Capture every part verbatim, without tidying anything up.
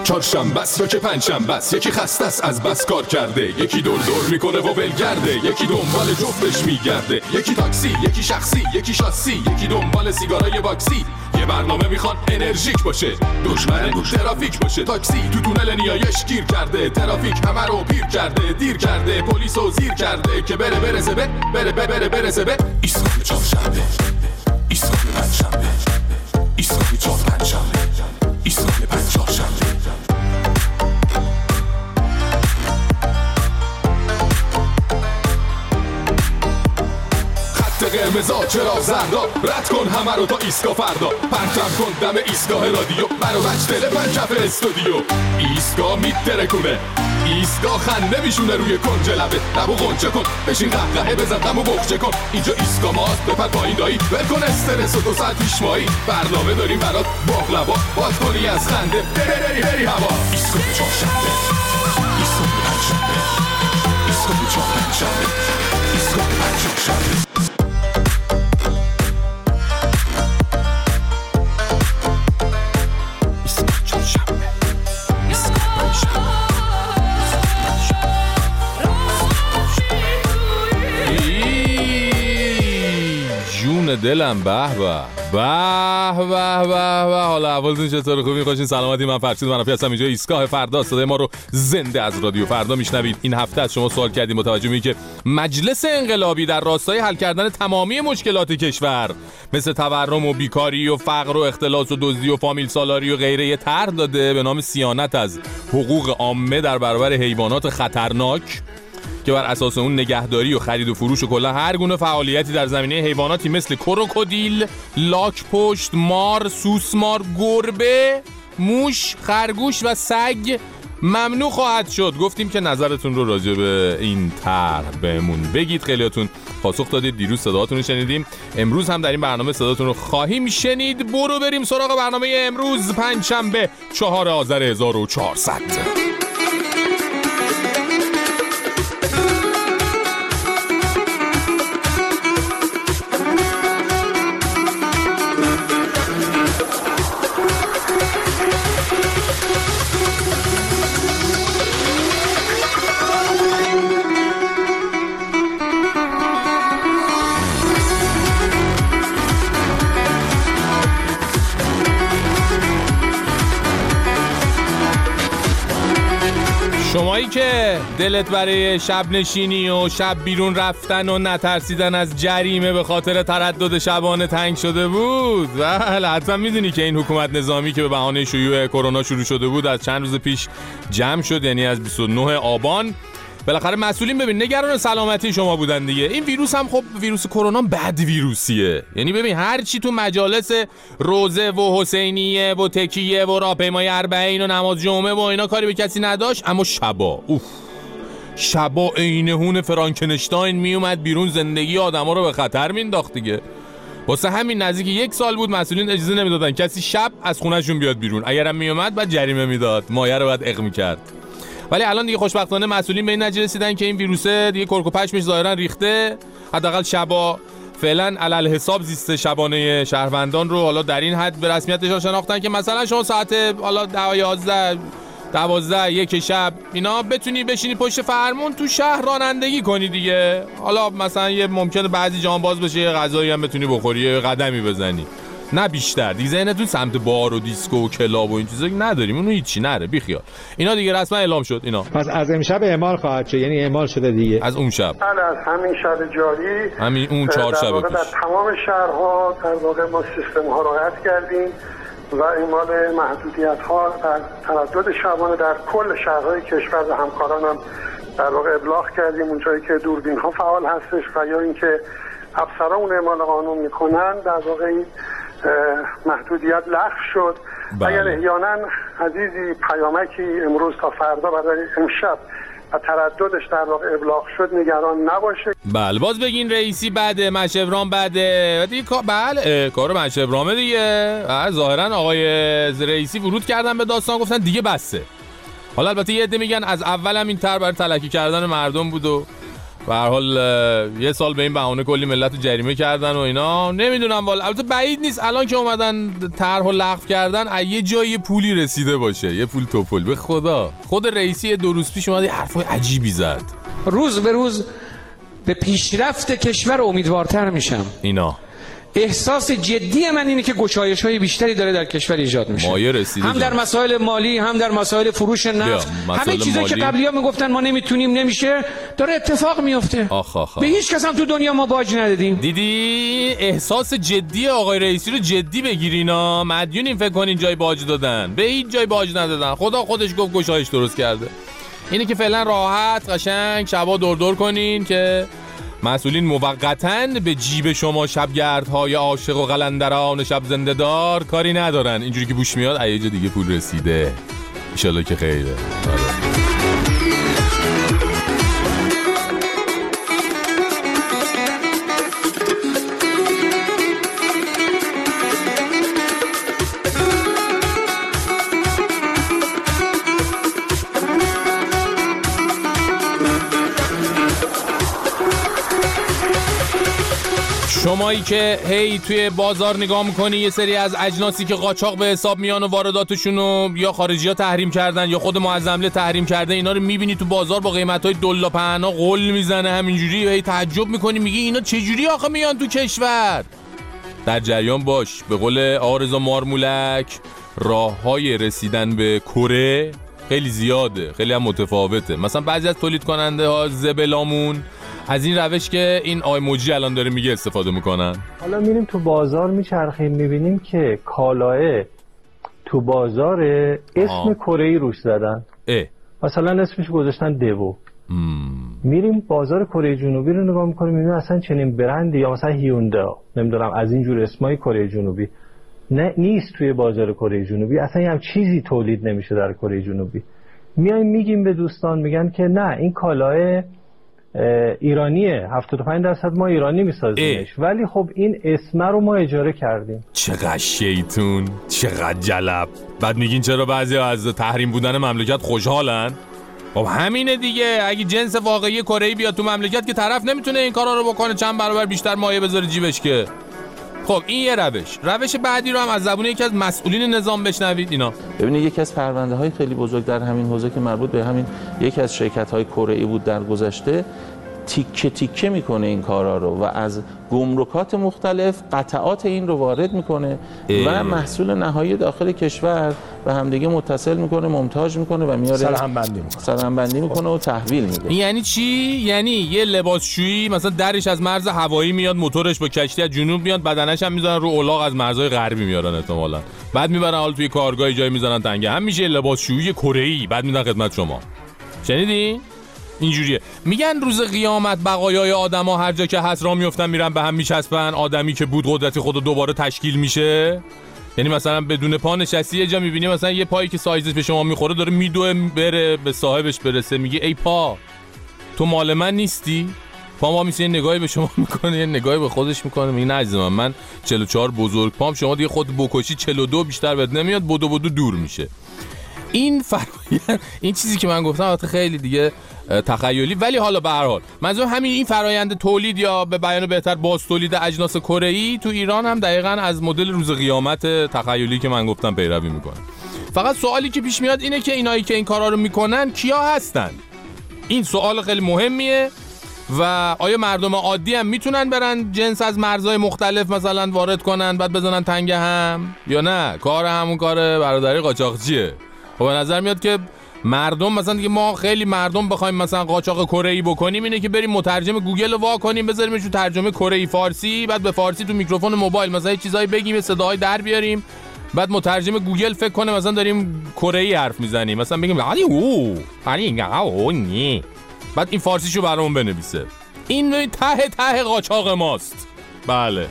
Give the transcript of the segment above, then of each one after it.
چهارشنبه است تا که پنجشنبه است، یکی خسته است از بس کار کرده، یکی دور دور میکنه و ولگرده، یکی دنبال جفتش میگرده، یکی تاکسی، یکی شخصی، یکی شاسی، یکی دنبال سیگارای باکسی. یه برنامه میخوان انرژیک باشه، دشمن ترافیک باشه. تاکسی تو تونل نیایش گیر کرده، ترافیک همه رو پیر کرده، دیر کرده، پلیسو زیر کرده که بره برسه به بره بره بره برسه به ایستگاه چهارشنبه، ایستگاه پنجشنبه، ایستگاه چهار پنجشنبه، ایستگاه پنج چهارشنبه. قرمزا چرا زردا، رد کن همه رو تا ایستگاه فردا، پرچم کن دم ایستگاه رادیو، برو بچ دل پنجف استودیو. ایستگاه میترکونه، ایستگاه خنده میشونه روی کنج لبه، لبو غنچه کن بشین قهقهه بزن دمو بخچه کن. اینجا ایستگاه ماست بپر پایین دایی، ول کن استرس و دو ساعت پیش مایی، برنامه داریم برات باقلوا، باز کنی از خنده بری بری بری هوا. ایستگاه چهارشنبه، ایستگاه پنجشنبه، ایستگاه چهار پنجشنبه، ایستگاه پنج چهارشنبه. دلم به به به به به. حالا احوالتون چطوره؟ خوبین؟ خوشین؟ سلامتی؟ من فرشید منافی هستم. اینجا ایستگاه فردا، صدای ما رو زنده از رادیو فردا میشنوید. این هفته از شما سوال کردیم متوجه میشید که مجلس انقلابی در راستای حل کردن تمامی مشکلات کشور مثل تورم و بیکاری و فقر و اختلاس و دزدی و فامیل سالاری و غیره یه طرح داده به نام صیانت از حقوق عامه در برابر حیوانات خطرناک که بر اساس اون نگهداری و خرید و فروش و کلا هر گونه فعالیتی در زمینه حیواناتی مثل کروکودیل، لاک‌پشت، مار، سوسمار، گربه، موش، خرگوش و سگ ممنوع خواهد شد. گفتیم که نظرتون رو راجع به این طرح بهمون بگید. خیلیاتون پاسخ دادید، دیروز صداتون رو شنیدیم، امروز هم در این برنامه صداتون رو خواهیم شنید. برو بریم سراغ برنامه امروز، پنجشنبه چهارم آذر هزار و چهارصد. شمایی که دلت برای شب نشینی و شب بیرون رفتن و نترسیدن از جریمه به خاطر تردد شبانه تنگ شده بود، بله حتما میدونی که این حکومت نظامی که به بهانه شیوع کرونا شروع شده بود از چند روز پیش جمع شد، یعنی از بیست و نه آبان. بالاخره مسئولین ببین نگران سلامتی شما بودن دیگه. این ویروس هم خب ویروس کرونا بد ویروسیه، یعنی ببین هر چی تو مجالس روزه و حسینیه و تکیه و راهپیمایی اربعین و نماز جمعه و اینا کاری به کسی نداشت، اما شبا اوف شبا عینهون فرانکنشتاین میومد بیرون، زندگی آدما رو به خطر مینداخت دیگه. واسه همین نزدیک یک سال بود مسئولین اجازه نمیدادن کسی شب از خونه‌شون بیاد بیرون، اگرم میومد بعد جریمه میداد، مایه رو بعد اغ میکرد. ولی الان دیگه خوشبختانه مسئولین به این نتیجه رسیدن که این ویروسه دیگه کرک و پشمش ظاهرا ریخته، حداقل شبا فعلا علل حساب زیست شبانه شهروندان رو حالا در این حد به رسمیتش شناختن که مثلا شما ساعت حالا ده یازده دوازده یک شب اینا بتونی بشینی پشت فرمون تو شهر رانندگی کنی دیگه. حالا مثلا یه ممکنه بعضی جام باز بشه، یه غذایی هم بتونی بخوری، یه قدمی بزنی، نه بیشتر. دیگه ذهنتون سمت بار و دیسکو و کلاب و این چیزا نداریم، اونو هیچی نره، بیخیال. اینا دیگه رسما اعلام شد اینا. پس از امشب اعمال خواهد شد، یعنی اعمال شده دیگه از اون شب. بله از همین شب جاری، همین اون چهار شب پیش در تمام شهرها در واقع ما سیستم ها رو رعایت کردیم و اعمال محدودیت ها در تردد شبانه در کل شهرهای کشور و همکارانم در واقع ابلاغ کردیم. اونجایی که دوربین ها فعال هستش و یا اینکه افسران اعمال قانون میکنن در واقع محدودیت لغو شد. بله. اگر احیانا عزیزی پیامکی امروز تا فردا برای امشب و ترددش در واقع ابلاغ شد نگران نباشه. بله باز بگین رئیسی بده، مشوران بده دیگه. بله کار مشورامه دیگه. ظاهرا آقای رئیسی ورود کردن به داستان، گفتن دیگه بسه. حالا البته یه عده میگن از اولم این طرح برای تلکی کردن مردم بود و به هر حال یه سال به این بهونه کلی ملت رو جریمه کردن و اینا. نمیدونم والا، البته بعید نیست الان که اومدن طرحو لغو کردن از یه جایی پولی رسیده باشه، یه پول توپل. به خدا خود رئیسی دو روز پیش اومد یه حرفای عجیبی زد. روز به روز به پیشرفت کشور امیدوارتر میشم. اینا احساس جدی من اینه که گشایش‌های بیشتری داره در کشور ایجاد میشه، هم در مسائل مالی، هم در مسائل فروش نفت، همه چیزایی که قبلی‌ها میگفتن ما نمیتونیم نمیشه داره اتفاق میفته. آخ آخ آخ. به هیچ کس هم تو دنیا ما باج ندادیم. دیدی احساس جدی آقای رئیسی رو جدی بگیرینا. مدیونین فکر کنین جای باج دادن، به هیچ جای باج ندادن. خدا خودش گفت گشایش درست کرده. اینه که فعلا راحت قشنگ شبا دور دور کنین که مسئولین موقتاً به جیب شما شبگردهای عاشق و قلندران شب زنده‌دار کاری ندارن. اینجوری که بوش میاد یه جا دیگه پول رسیده، انشالله که خیره. شمایی که هی توی بازار نگاه میکنی یه سری از اجناسی که قاچاق به حساب میان و وارداتشونو یا خارجی‌ها تحریم کردن یا خود معظمله تحریم کرده، اینا رو میبینی تو بازار با قیمت‌های دلا پهنا قل میزنه همینجوری، هی تعجب میکنی میگی اینا چجوری آخه میان تو کشور؟ در جریان باش. به قول آرزو مارمولک راه‌های رسیدن به کره خیلی زیاده، خیلی هم متفاوته. مثلا بعضی از تولید کننده ها زبلامون از این روش که این آیموجی الان داره میگه استفاده میکنن. حالا میریم تو بازار میچرخیم میبینیم که کالاه تو بازار اسم کره‌ای روش زدن. اه. مثلا اسمش گذاشتن دیو. میریم بازار کره جنوبی رو نگاه میکنیم میبینیم اصلا چنین برندی یا مثلا هیوندا نمیدونم از این جور اسمای کره جنوبی نه نیست توی بازار کره جنوبی. اصلا هم چیزی تولید نمیشه در کره جنوبی. میایم میگیم به دوستان میگن که نه این کالاه ایرانیه، هفتاد و پنج درصد ما ایرانی میسازیمش، ولی خب این اسم رو ما اجاره کردیم. چقدر شیطون، چقدر جلب. بعد میگین چرا بعضی از تحریم بودن مملکت خوشحالن؟ خب همینه دیگه. اگه جنس واقعی کره‌ای بیاد تو مملکت که طرف نمیتونه این کارا رو بکنه، چند برابر بیشتر مایه بذاره جیبش که. خب این یه روش. روش بعدی رو هم از زبون یکی از مسئولین نظام بشنوید. اینا ببینید یکی از پرونده‌های خیلی بزرگ در همین حوزه که مربوط به همین یکی از شرکت‌های کره‌ای بود در گذشته، تیکه تیکه میکنه این کارا رو و از گمرکات مختلف قطعات این رو وارد میکنه و محصول نهایی داخل کشور به همدیگه متصل میکنه، مونتاژ میکنه و میاره سرهم بندی میکنه سرهم بندی میکنه و تحویل میده. یعنی چی؟ یعنی یه لباسشویی مثلا درش از مرز هوایی میاد، موتورش با کشتی از جنوب میاد، بدنش هم میذارن رو الاغ از مرزهای غربی میارن احتمالاً، بعد میبرن حال توی کارگاه جای میذارن تنگه، هم میشه لباسشویی کره‌ای، بعد میدن خدمت شما. شنیدی؟ اینجوریه. میگن روز قیامت بقایای آدما هر جا که هست راه میافتن میرن به هم میچسبن. آدمی که بود قدرت خودو دوباره تشکیل میشه. یعنی مثلا بدون پا نشستی یه جا میبینی مثلا یه پایی که سایزش به شما میخوره داره میدوه بره به صاحبش برسه، میگه ای پا تو مال من نیستی؟ پا ما میشه یه نگاهی به شما میکنه، یه نگاهی به خودش میکنه، میگه نه عزیزم من چهل و چهار بزرگ پام، شما دیگه خود بکشی چهل و دو بیشتر بهت نمیاد، بدو بدو دور میشه. این فرآیند، این چیزی که من گفتم البته خیلی دیگه تخیلی، ولی حالا به هر حال منظورم همین این فرآیند تولید یا به بیان بهتر باز تولید اجناس کره‌ای تو ایران هم دقیقاً از مدل روز قیامت تخیلی که من گفتم پیروی میکنه. فقط سوالی که پیش میاد اینه که اینایی که این کارا رو میکنن کیا هستن؟ این سوال خیلی مهمیه. و آیا مردم عادی هم میتونن برن جنس از مرزهای مختلف مثلا وارد کنن بعد بزنن تنگ هم، یا نه کار همون کار برادری قاچاقچیه؟ خب به نظر میاد که مردم مثلا دیگه ما خیلی مردم بخوایم مثلا قاچاق کره‌ای بکنیم اینه که بریم مترجم گوگل رو وا کنیم بذاریمش تو ترجمه کره‌ای فارسی، بعد به فارسی تو میکروفون موبایل مثلا یه چیزایی بگیم، صداهای در بیاریم، بعد مترجم گوگل فکر کنه مثلا داریم کره‌ای حرف میزنیم، مثلا بگیم علی او علی او نی، بعد این فارسیشو برامون بنویسه. این ته ته قاچاق ماست. بله.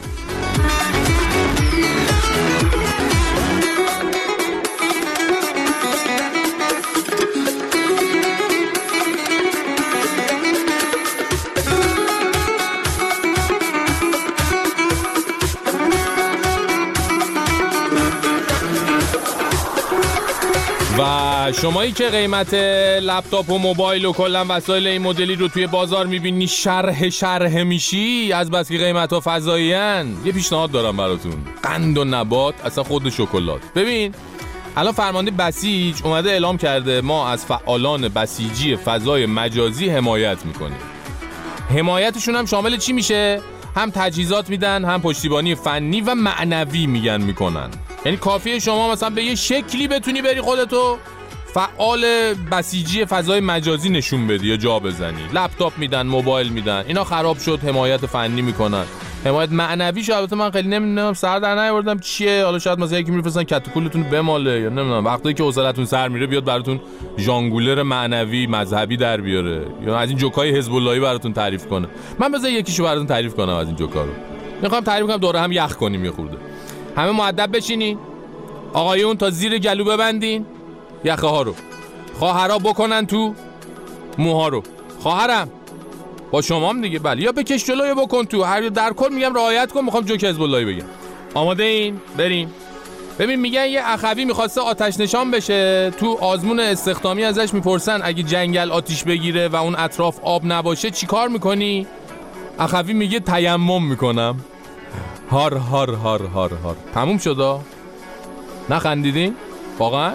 و شمایی که قیمت لپتاپ و موبایل و کلا وسایل این مدلی رو توی بازار میبینی شرح شرح میشی از بس که قیمت ها فضایی‌ان، یه پیشنهاد دارم براتون. قند و نبات اصلا خود شکلات. ببین الان فرمانده بسیج اومده اعلام کرده ما از فعالان بسیجی فضای مجازی حمایت میکنیم. حمایتشون هم شامل چی میشه؟ هم تجهیزات میدن، هم پشتیبانی فنی و معنوی میگن میکنن. یعنی کافیه شما مثلا به یه شکلی بتونی بری خودتو فعال بسیجی فضای مجازی نشون بدی یا جا بزنی. لپتاپ میدن، موبایل میدن، اینا خراب شد حمایت فنی میکنن. حمایت معنویش البته من خیلی نمیدونم، سر در نیاوردم چیه. حالا شاید مثلا یکی میفرستن کتکولتون بماله یا نمیدونم وقتی که حوصلتون سر میره بیاد براتون ژانگولر معنوی مذهبی در بیاره یا از این جوکای حزب اللهی براتون تعریف کنه. من بذار یکیشو براتون تعریف کنم از این جوکا رو. میخوام تعریف کنم دوره هم یخ کنیم یه خورده. همه مؤدب بشینین. آقایون تا زیر گلو ببندین یخه ها رو. خواهرا بکنن تو موها رو. خواهرم با شمام دیگه بله، یا بکش جلوی بکن تو، هر در کل میگم رعایت کن. میخوام جوک حزب اللهی بگم. آماده این؟ بریم. ببین میگن یه اخوی میخواسته آتش نشان بشه، تو آزمون استخدامی ازش میپرسن اگه جنگل آتیش بگیره و اون اطراف آب نباشه چی کار میکنی؟ اخوی میگه تیمم میکنم. هار هار هار هار هار. تموم شدا؟ نخندیدین؟ واقعا؟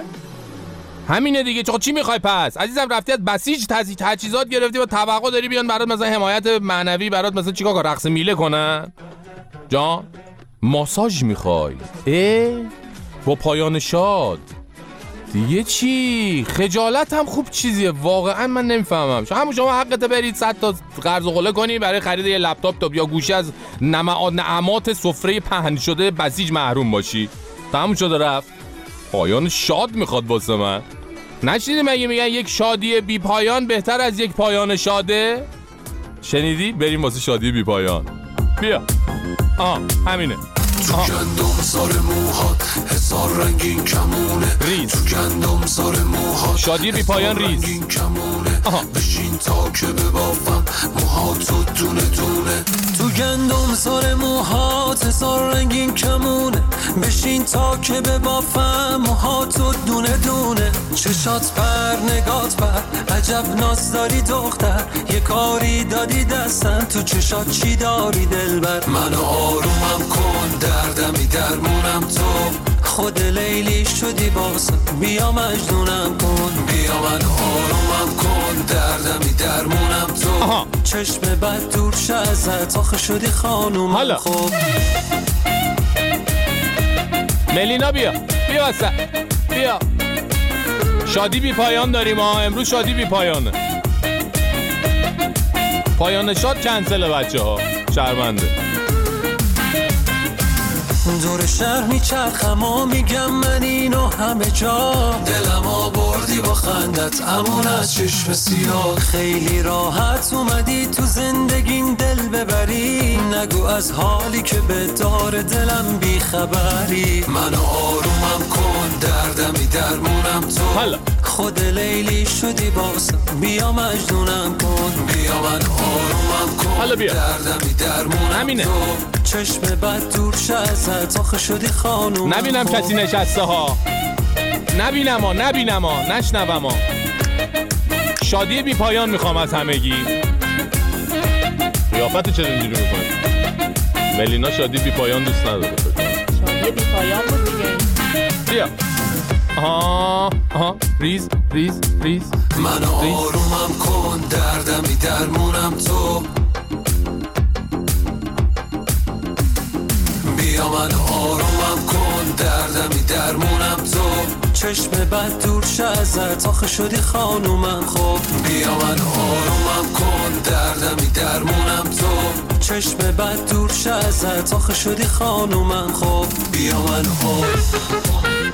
همینه دیگه. چه چی میخوای پس؟ عزیزم رفتی از بسیج تجهیزات گرفتی و توقع داری بیان برات مثلا حمایت معنوی برات مثلا چیکار کار رقص میله کنن؟ جان ماساژ میخوای؟ اه با پایان شاد دیگه چی؟ خجالت هم خوب چیزیه واقعا. من نمیفهمم. همون شما حقته برید صد تا قرض و قله کنی برای خرید یه لپتاپ تا یا گوشی از نعمات سفره پهن شده بسیج محروم باشی. تموم شده رفت. پایان شاد میخواد واسه من. نشنیدی مگه میگن یک شادی بی پایان بهتر از یک پایان شاده؟ شنیدی؟ بریم واسه شادی بی پایان. بیا. آها همینه. تو گندم سار موهات هزار رنگین کمونه. ریز. تو گندم سار موهات شادی بی پایان ریز. آها. بشین تا که ببافم موهاتو دونه دونه. تو گندم سار موهات هزار رنگین کمونه. بشین تا که ببافم موهاتو دونه دونه. چشات پر نگات پر عجب ناز داری دختر. یه کاری دادی دستم تو چشات چی داری دلبر. منو آرومم کن دردمی درمونم تو. خود لیلی شدی باسم بیا مجنونم کن. بیا من آرومم کن دردمی درمونم تو. آها. چشم بد دور شه ازت آخه شدی خانومم. حالا خب ملینا بیا بیا واسه بیا. شادی بی پایان داریم ها امروز. شادی بی پایانه. پایان شاد کنسله بچه ها شرمنده. دور شهر میچرخم و میگم من اینو همه جا. دلم آوردی با خندت امون از چشم سیاه. خیلی راحت اومدی تو زندگین دل ببری. نگو از حالی که به دار دلم بیخبری. منو آرومم کن دردمی درمونم تو. حالا خود لیلی شدی باسم بیا مجنونم کن. بیا من آرومم کن. حالا بیا دردمی درمونم همینه. تو. چشم بد دور شه ازت آخه شدی خانوم. نبینم کسی نشسته ها. نبینم ها نبینم ها نشنوم ها. شادی بی پایان میخوام از همگی. قیافت چرا اینجوری میکنه؟ ملینا شادی بی پایان دوست نداره. شادی بی پایان بود دیگه. بیا. آها آها ریز ریز ریز. من آرومم کن دردمی درمونم تو. بیا من آرومم کن دردمی درمونم تو. چشم بد دور شه ازت آخه شدی خانومم. خب بیا من آرومم کن دردمی درمونم تو. چشم بد دور شه ازت آخه شدی خانومم. خب بیا من آرومم.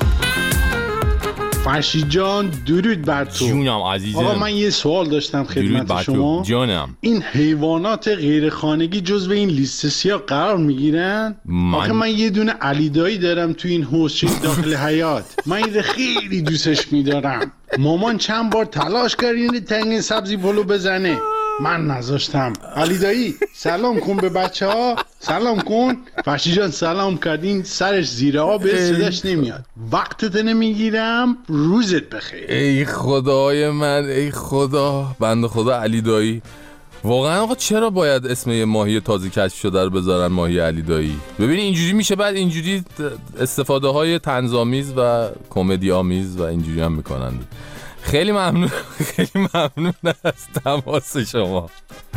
فرشید جان درود بر تو. جونم عزیزم. آقا من یه سوال داشتم خدمت شما. جانم. این حیوانات غیر خانگی جزو این لیست سیاه قرار میگیرن؟ من... آخه من یه دونه علی دایی دارم تو این حوضچه داخل حیات. من این خیلی دوستش میدارم. مامان چند بار تلاش کرد این تنگ سبزی پلو بزنه من نذاشتم. علی دایی سلام کن به بچه ها، سلام کن. فرشی جان سلام کردین، سرش زیر آب صداش نمیاد. وقتت نمیگیرم، روزت بخیر. ای خدای من، ای خدا، بنده خدا علی دایی. واقعا آقا چرا باید اسم یه ماهی تازه کشف شده رو بذارن ماهی علی دایی؟ ببین اینجوری میشه، بعد اینجوری استفاده های طنزآمیز و کمدی آمیز و اینجوری هم میکنن. خیلی ممنون، خیلی ممنون از تماس شما.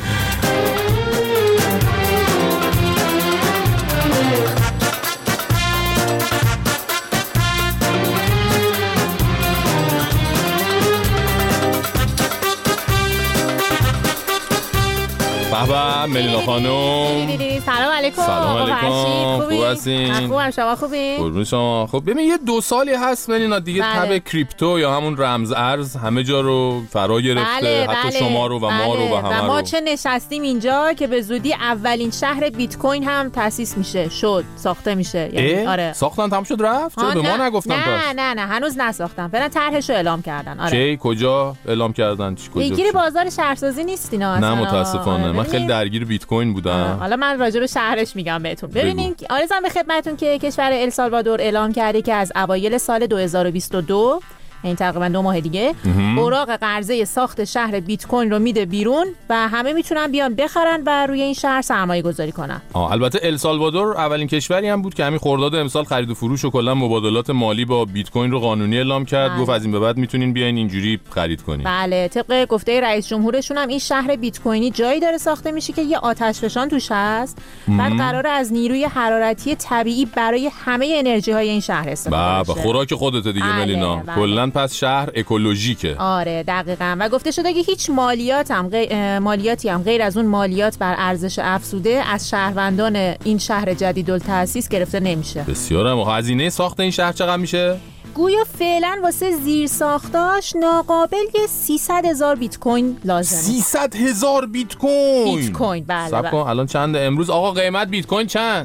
بابا ملینا خانم، سلام علیکم. سلام علیکم. خوب هستین؟ خوبم، شما خوبین؟ قربون شما. خب ببین یه دو سالی هست ملینا دیگه بله. تب کریپتو یا همون رمز ارز همه جا رو فرا گرفته. بله، حتی بله. شما رو و بله. ما رو و همه و ما رو. چه نشستیم اینجا که به زودی اولین شهر بیت کوین هم تأسیس میشه، شد، ساخته میشه. یعنی آره. ساختن تموم شد رفت؟ چرا به ما نگفتن نه پس؟ نه نه هنوز نساختن. فعلا طرحشو اعلام کردن. آره. کی کجا اعلام کردن؟ چی کجا؟ پیگیر بازار شهرسازی نیستین اصلا. نه متاسفانه. آره. من خیلی درگیر بیت کوین بودم. حالا من راجع به شهرش میگم بهتون. ببینین آرزوام به خدمتتون که کشور السالوادور اعلام کرده که از اوایل سال دو هزار و بیست و دو، این تقریبا دو ماه دیگه، اوراق قرضه ساخت شهر بیت کوین رو میده بیرون و همه میتونن بیان بخرن و روی این شهر سرمایه گذاری کنن. آه البته السالوادور اولین کشوری هم بود که همین خرداد امسال خرید و فروش و کلا مبادلات مالی با بیت کوین رو قانونی اعلام کرد. گفت از این به بعد میتونین بیاین اینجوری خرید کنین. بله، طبق گفته رئیس جمهورشون هم این شهر بیت کوینی جایی داره ساخته میشه که یه آتشفشان توش هست. بعد قراره از نیروی حرارتی طبیعی برای همه انرژی های این شهر استفاده بشه. بابا خوراک خودت دیگه بله، ملینا. کلا پس شهر اکولوژیکه. آره دقیقاً. و گفته شده که هیچ مالیات هم غیر مالیاتی هم غیر از اون مالیات بر ارزش افزوده از شهروندان این شهر جدیدالتأسیس گرفته نمیشه. بسیار هم. هزینه ساخت این شهر چقدر میشه؟ گویا فعلا واسه زیر ساختاش ناقابل یه سیصد هزار بیت کوین لازمه. سیصد هزار بیت کوین؟ بیت کوین بله. صبر کن الان چنده امروز آقا قیمت بیت کوین چند؟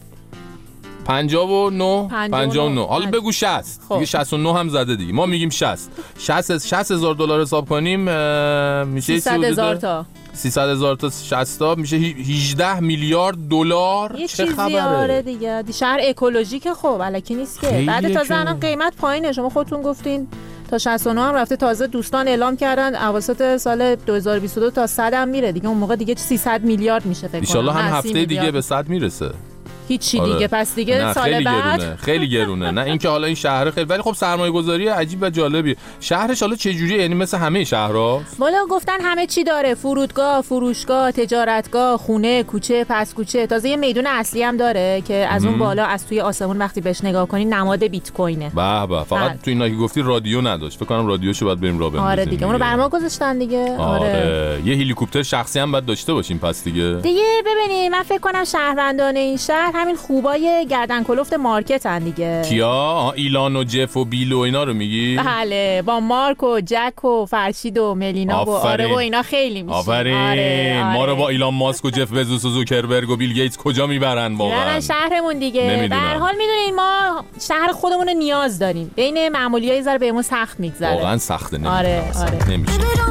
پنجاه و نه پنجاه و نه. حالا بگو شصت. خب. دیگه شصت و نه هم زده دیگه. ما میگیم شصت. شصت هزار دلار حساب کنیم میشه سیصد هزار تا. سیصد هزار تا شصت تا میشه هجده میلیارد دلار. چه خبره؟ آره دیگه. شهر اکولوژیکه خب الکی نیست که. بعد تازه الان قیمت پایینه. شما خودتون گفتین تا شصت و نه هم رفته. تازه دوستان اعلام کردن اواسط سال دو هزار و بیست و دو تا صد هم میره دیگه. اون موقع دیگه سیصد میلیارد میشه فکر کنم. ان شاءالله هم هفته دیگه به صد میرسه. هیچی دیگه. آره. پس دیگه سال خیلی بعد گرونه. خیلی گرونه. نه اینکه حالا این شهر خیلی، ولی خب سرمایه گذاری عجیب و جالبی. شهرش حالا چه جوریه؟ یعنی مثل همه شهرهاست؟ والا گفتن همه چی داره. فرودگاه، فروشگاه، تجارتگاه، خونه، کوچه، پس کوچه. تازه یه میدون اصلی هم داره که از اون بالا از توی آسمون وقتی بهش نگاه کنی نماد بیت کوینه. به به. فقط تو اینا که گفتی رادیو نداشت. فکر کنم رادیوشو باید بریم راه بندازیم. آره دیگه. اونو برما گذاشتن دیگه. آره. آره. یه هلیکوپتر شخصی هم باید داشته باشیم پس دیگه. دیگه ببینید من فکر کنم شهروندان این شهر همین خوبای گردن کلفت مارکت ان دیگه. کیا؟ ایلان و جف و بیل و اینا رو میگی؟ بله، با مارک و جک و فرشید و ملینا و آره و اینا خیلی میشین. آفرین. آره، آره. ما رو با ایلان ماسک و جف بزوس و زوکربرگ و بیل گیتس کجا میبرن واقعا؟ نه شهرمون دیگه. به هر حال میدونین ما شهر خودمون رو نیاز داریم. بین معمولیای ذره بهمون سخت میگذره. واقعا سخته. نمیشه. آره آره. نمیشه.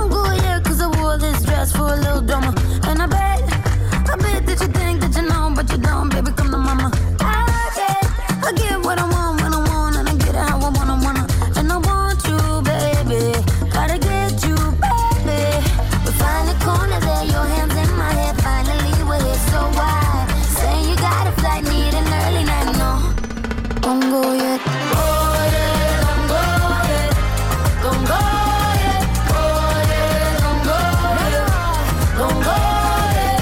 I get what I want when I want and I get it how I wanna wanna and I want you baby gotta get you baby we find the corner there your hands in my head finally we're here so why saying you got a flight need an early night no don't go yet go yet don't go yet don't go yet go yet don't go yet don't go yet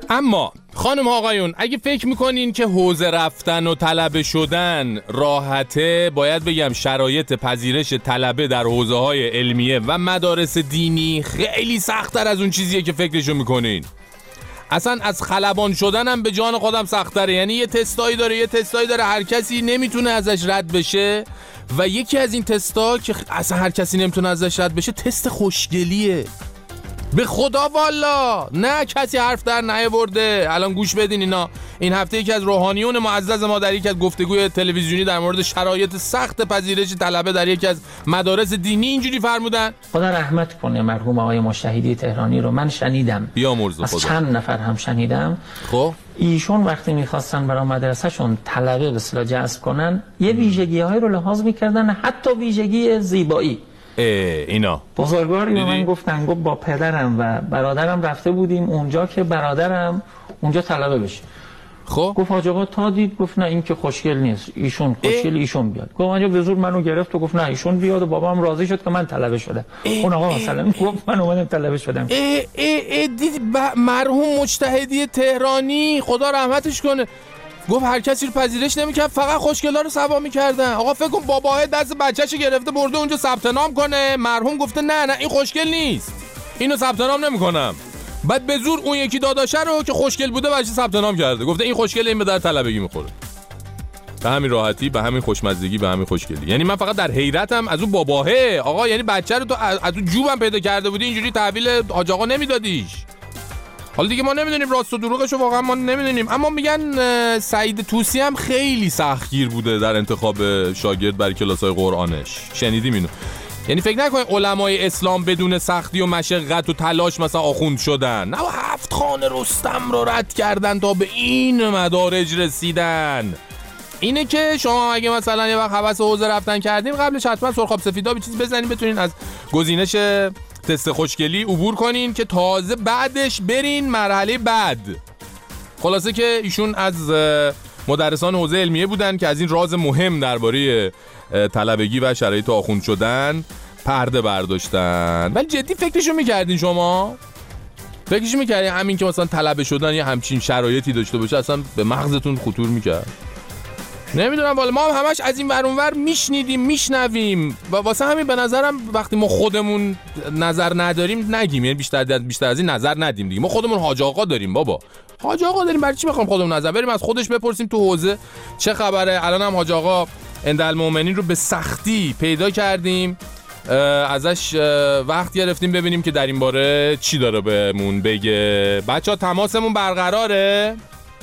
اما خانم آقایون اگه فکر میکنین که حوزه رفتن و طلبه شدن راحته، باید بگم شرایط پذیرش طلبه در حوزه های علمیه و مدارس دینی خیلی سخت‌تر از اون چیزیه که فکرشو میکنین. اصلا از خلبان شدن هم به جان خودم سخت‌تره. یعنی یه تستایی داره یه تستایی داره هر کسی نمیتونه ازش رد بشه و یکی از این تستا که اصلا هر کسی نمیتونه ازش رد بشه تست خوشگلیه. به خدا والا نه کسی حرف در نیاورده. الان گوش بدین اینا. این هفته یکی از روحانیون معزز ما در یکی از گفتگوی تلویزیونی در مورد شرایط سخت پذیرش طلبه در یکی از مدارس دینی اینجوری فرمودن. خدا رحمت کنه مرحوم آقای مجتهدی تهرانی رو من شنیدم. بیامرز خدا. از چند نفر هم شنیدم. خب ایشون وقتی میخواستن برای مدرسهشون طلبه به اصطلاح جذب کنن یه ویژگی‌هایی رو لحاظ می‌کردن، حتی ویژگی زیبایی. اینا بزرگواری به من گفتن، گفت با پدرم و برادرم رفته بودیم اونجا که برادرم اونجا طلبه بشه. خب گفت حاج آقا تا دید، گفت نه این که خوشگل نیست، ایشون خوشگل ایشون بیاد. گفت اونجا به زور منو گرفت و گفت نه ایشون بیاد و بابام راضی شد که من طلبه شدم. اون آقا مثلا گفت من اومدم طلبه شدم. ای ای ای دید مرحوم مجتهدی تهرانی خدا رحمتش کنه گفت هر کسی رو پذیرش نمی‌کرد، فقط خوشگلا رو سوا می‌کردن. آقا فکر کن باباه دست بچه‌شو گرفته برده اونجا ثبت نام کنه، مرحوم گفته نه نه این خوشگل نیست، اینو ثبت نام نمی‌کنم. بعد به زور اون یکی داداشه رو که خوشگل بوده بچه ثبت نام کرده، گفته این خوشگله، این به در طلبگی می‌خوره. به همین راحتی، به همین خوشمزگی، به همین خوشگلی. یعنی من فقط در حیرتم از اون باباهه. آقا یعنی بچه رو تو از اون جوبم پیدا کرده بودی اینجوری تحویل حاج آقا نمیدادیش. حالا دیگه ما نمیدونیم راست و دروغشو، واقعا ما نمیدونیم. اما میگن سعید طوسی هم خیلی سختگیر بوده در انتخاب شاگرد برای کلاس‌های قرآنش. شنیدیم اینو؟ یعنی فکر نکنید علمای اسلام بدون سختی و مشقت و تلاش مثلا آخوند شدن. نه، هفت خانه رستم رو رد کردن تا به این مدارج رسیدن. اینه که شما اگه مثلا یه وقت هوس حوزه رفتن کردیم، قبلش حتما سرخاب سفیدابی چیز بزنین بتونین از گزینش تست خوشگلی عبور کنین که تازه بعدش برین مرحله بعد. خلاصه که ایشون از مدرسان حوزه علمیه بودن که از این راز مهم درباره طلبگی و شرایط آخوند شدن پرده برداشتن. ولی جدی فکرشو میکردین شما؟ فکرشو میکردین همین که مثلا طلبه شدن یه همچین شرایطی داشته باشه اصلا به مغزتون خطور میکرد؟ نمیدونم والا، ما هم همش از این ور اون ور میشنیدیم میشنویم و واسه همین به نظرم وقتی ما خودمون نظر نداریم نگیم، یعنی بیشتر بیشتر از این نظر ندیم دیگه. ما خودمون حاج آقا داریم بابا، حاج آقا داریم، برای چی بخوام خودمون نظر بریم از خودش بپرسیم تو حوزه چه خبره؟ الان هم حاج آقا اندالمومنین رو به سختی پیدا کردیم، ازش وقت گرفتیم ببینیم که در این باره چی داره بهمون بگه. بچه‌ها تماسمون برقراره؟